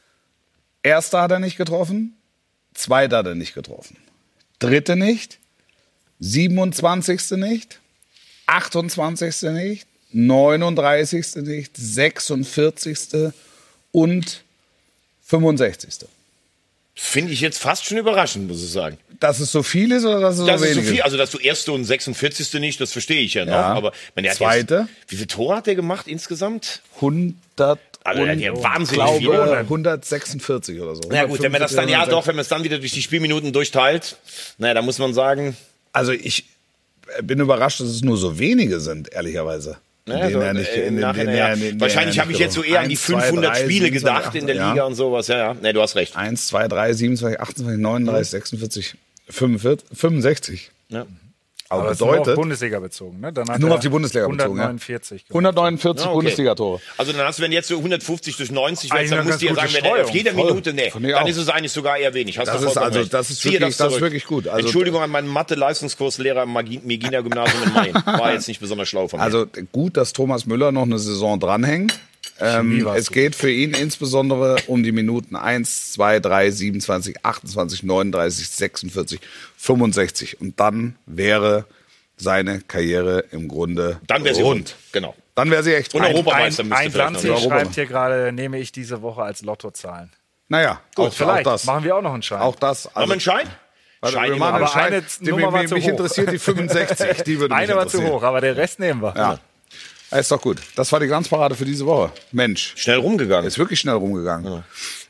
Erster hat er nicht getroffen, zweiter hat er nicht getroffen. Dritte nicht, siebenundzwanzigste nicht, achtundzwanzigste nicht, neununddreißigste nicht, sechsundvierzigste und fünfundsechzigste Finde ich jetzt fast schon überraschend, muss ich sagen. Dass es so viel ist oder dass es Das so ist wenig so viel, ist? also dass du erste und sechsundvierzigste nicht, das verstehe ich ja noch. Ja. Aber man, der hat Zweite. Jetzt, wie viele Tore hat der gemacht insgesamt? hundert Also, der hat ja und, wahnsinnig glaube, viele. hundertsechsundvierzig oder so. Na gut, wenn man das dann, ja hundertfünfundsiebzig, doch, wenn man es dann wieder durch die Spielminuten durchteilt, naja, da muss man sagen, Also ich bin überrascht, dass es nur so wenige sind, ehrlicherweise. In naja, denen so, er nicht- äh, in im denen Nachhinein, er ja. nicht- Wahrscheinlich nee, habe ich nicht jetzt so so. eher an die Eins, zwei, fünfhundert drei, Spiele siebenundzwanzig, gedacht in der ja. Liga und sowas. Ja, ja, nee, du hast recht. eins, zwei, drei, siebenundzwanzig, achtundzwanzig, neununddreißig, sechsundvierzig, fünfundvierzig, fünfundsechzig. Ja. Aber, Aber das ist nur auf bedeutet, Bundesliga bezogen, ne? Dann hat Nur er auf die Bundesliga bezogen, ja. hundertneunundvierzig. hundertneunundvierzig Ja, okay. Bundesligatore. Also dann hast du, wenn jetzt so hundertfünfzig durch neunzig Eigentlich wärst, dann eine musst du ja ganz sagen, gute wenn er auf Streuung. jeder Voll. Minute, nee, Finde ich dann auch. ist es eigentlich sogar eher wenig. Hast Das du ist vollkommen also- recht. das ist Ziehe wirklich- das ist zurück. wirklich gut. Also- Entschuldigung an meinen Mathe-Leistungskurslehrer im Magi- Megina-Gymnasium in Main. War jetzt nicht besonders schlau von mir. Also gut, dass Thomas Müller noch eine Saison dranhängt. Ähm, war's es gut. geht für ihn insbesondere um die Minuten eins, zwei, drei, siebenundzwanzig, achtundzwanzig, neununddreißig, sechsundvierzig, fünfundsechzig. Und dann wäre seine Karriere im Grunde dann wäre sie rund. rund. Genau. Dann wäre sie echt Und rund. Europameister Ein, müsste ein vielleicht noch Pflanze sein. schreibt hier gerade, nehme ich diese Woche als Lottozahlen. Naja, auch, auch Vielleicht das. machen wir auch noch einen Schein. Auch das. Haben wir einen Schein? Warte, Schein wir immer. machen einen Aber Schein. eine Die- Nummer war mich, zu mich hoch. interessiert die fünfundsechzig. Die würde mich Eine war zu interessieren. hoch, aber der Rest nehmen wir. Ja. Ja, ist doch gut. Das war die Glanzparade für diese Woche. Mensch, Schnell rumgegangen. ist wirklich schnell rumgegangen.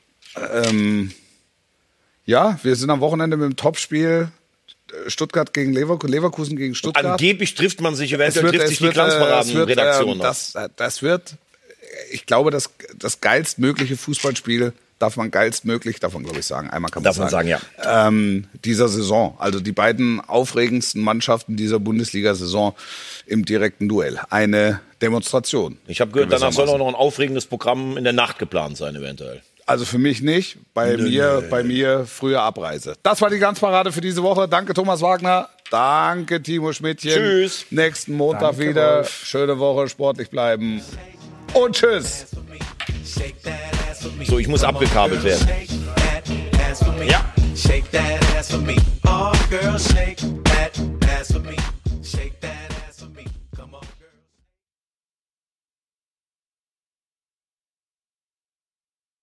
Ähm, ja, wir sind am Wochenende mit dem Topspiel Stuttgart gegen Leverkusen, Leverkusen gegen Stuttgart. Angeblich trifft man sich, eventuell trifft sich die Glanzparaden-Redaktion ähm, noch. das, das wird, ich glaube, das, das geilstmögliche Fußballspiel, darf man geilstmöglich, darf man glaube ich sagen, einmal kann man Darf man sagen, sagen, ähm, dieser Saison. Also die beiden aufregendsten Mannschaften dieser Bundesliga-Saison im direkten Duell. Eine Demonstration. Ich habe gehört, danach soll auch gewissermaßen. noch ein aufregendes Programm in der Nacht geplant sein, eventuell. Also für mich nicht, bei mir, bei mir frühe Abreise. Das war die Glanzparade für diese Woche. Danke Thomas Wagner, danke Timo Schmidtchen. Tschüss. Nächsten Montag Danke, wieder. Rolf. Schöne Woche, sportlich bleiben und tschüss. So, ich muss abgekabelt werden. Shake that ass for me. Ja. Shake that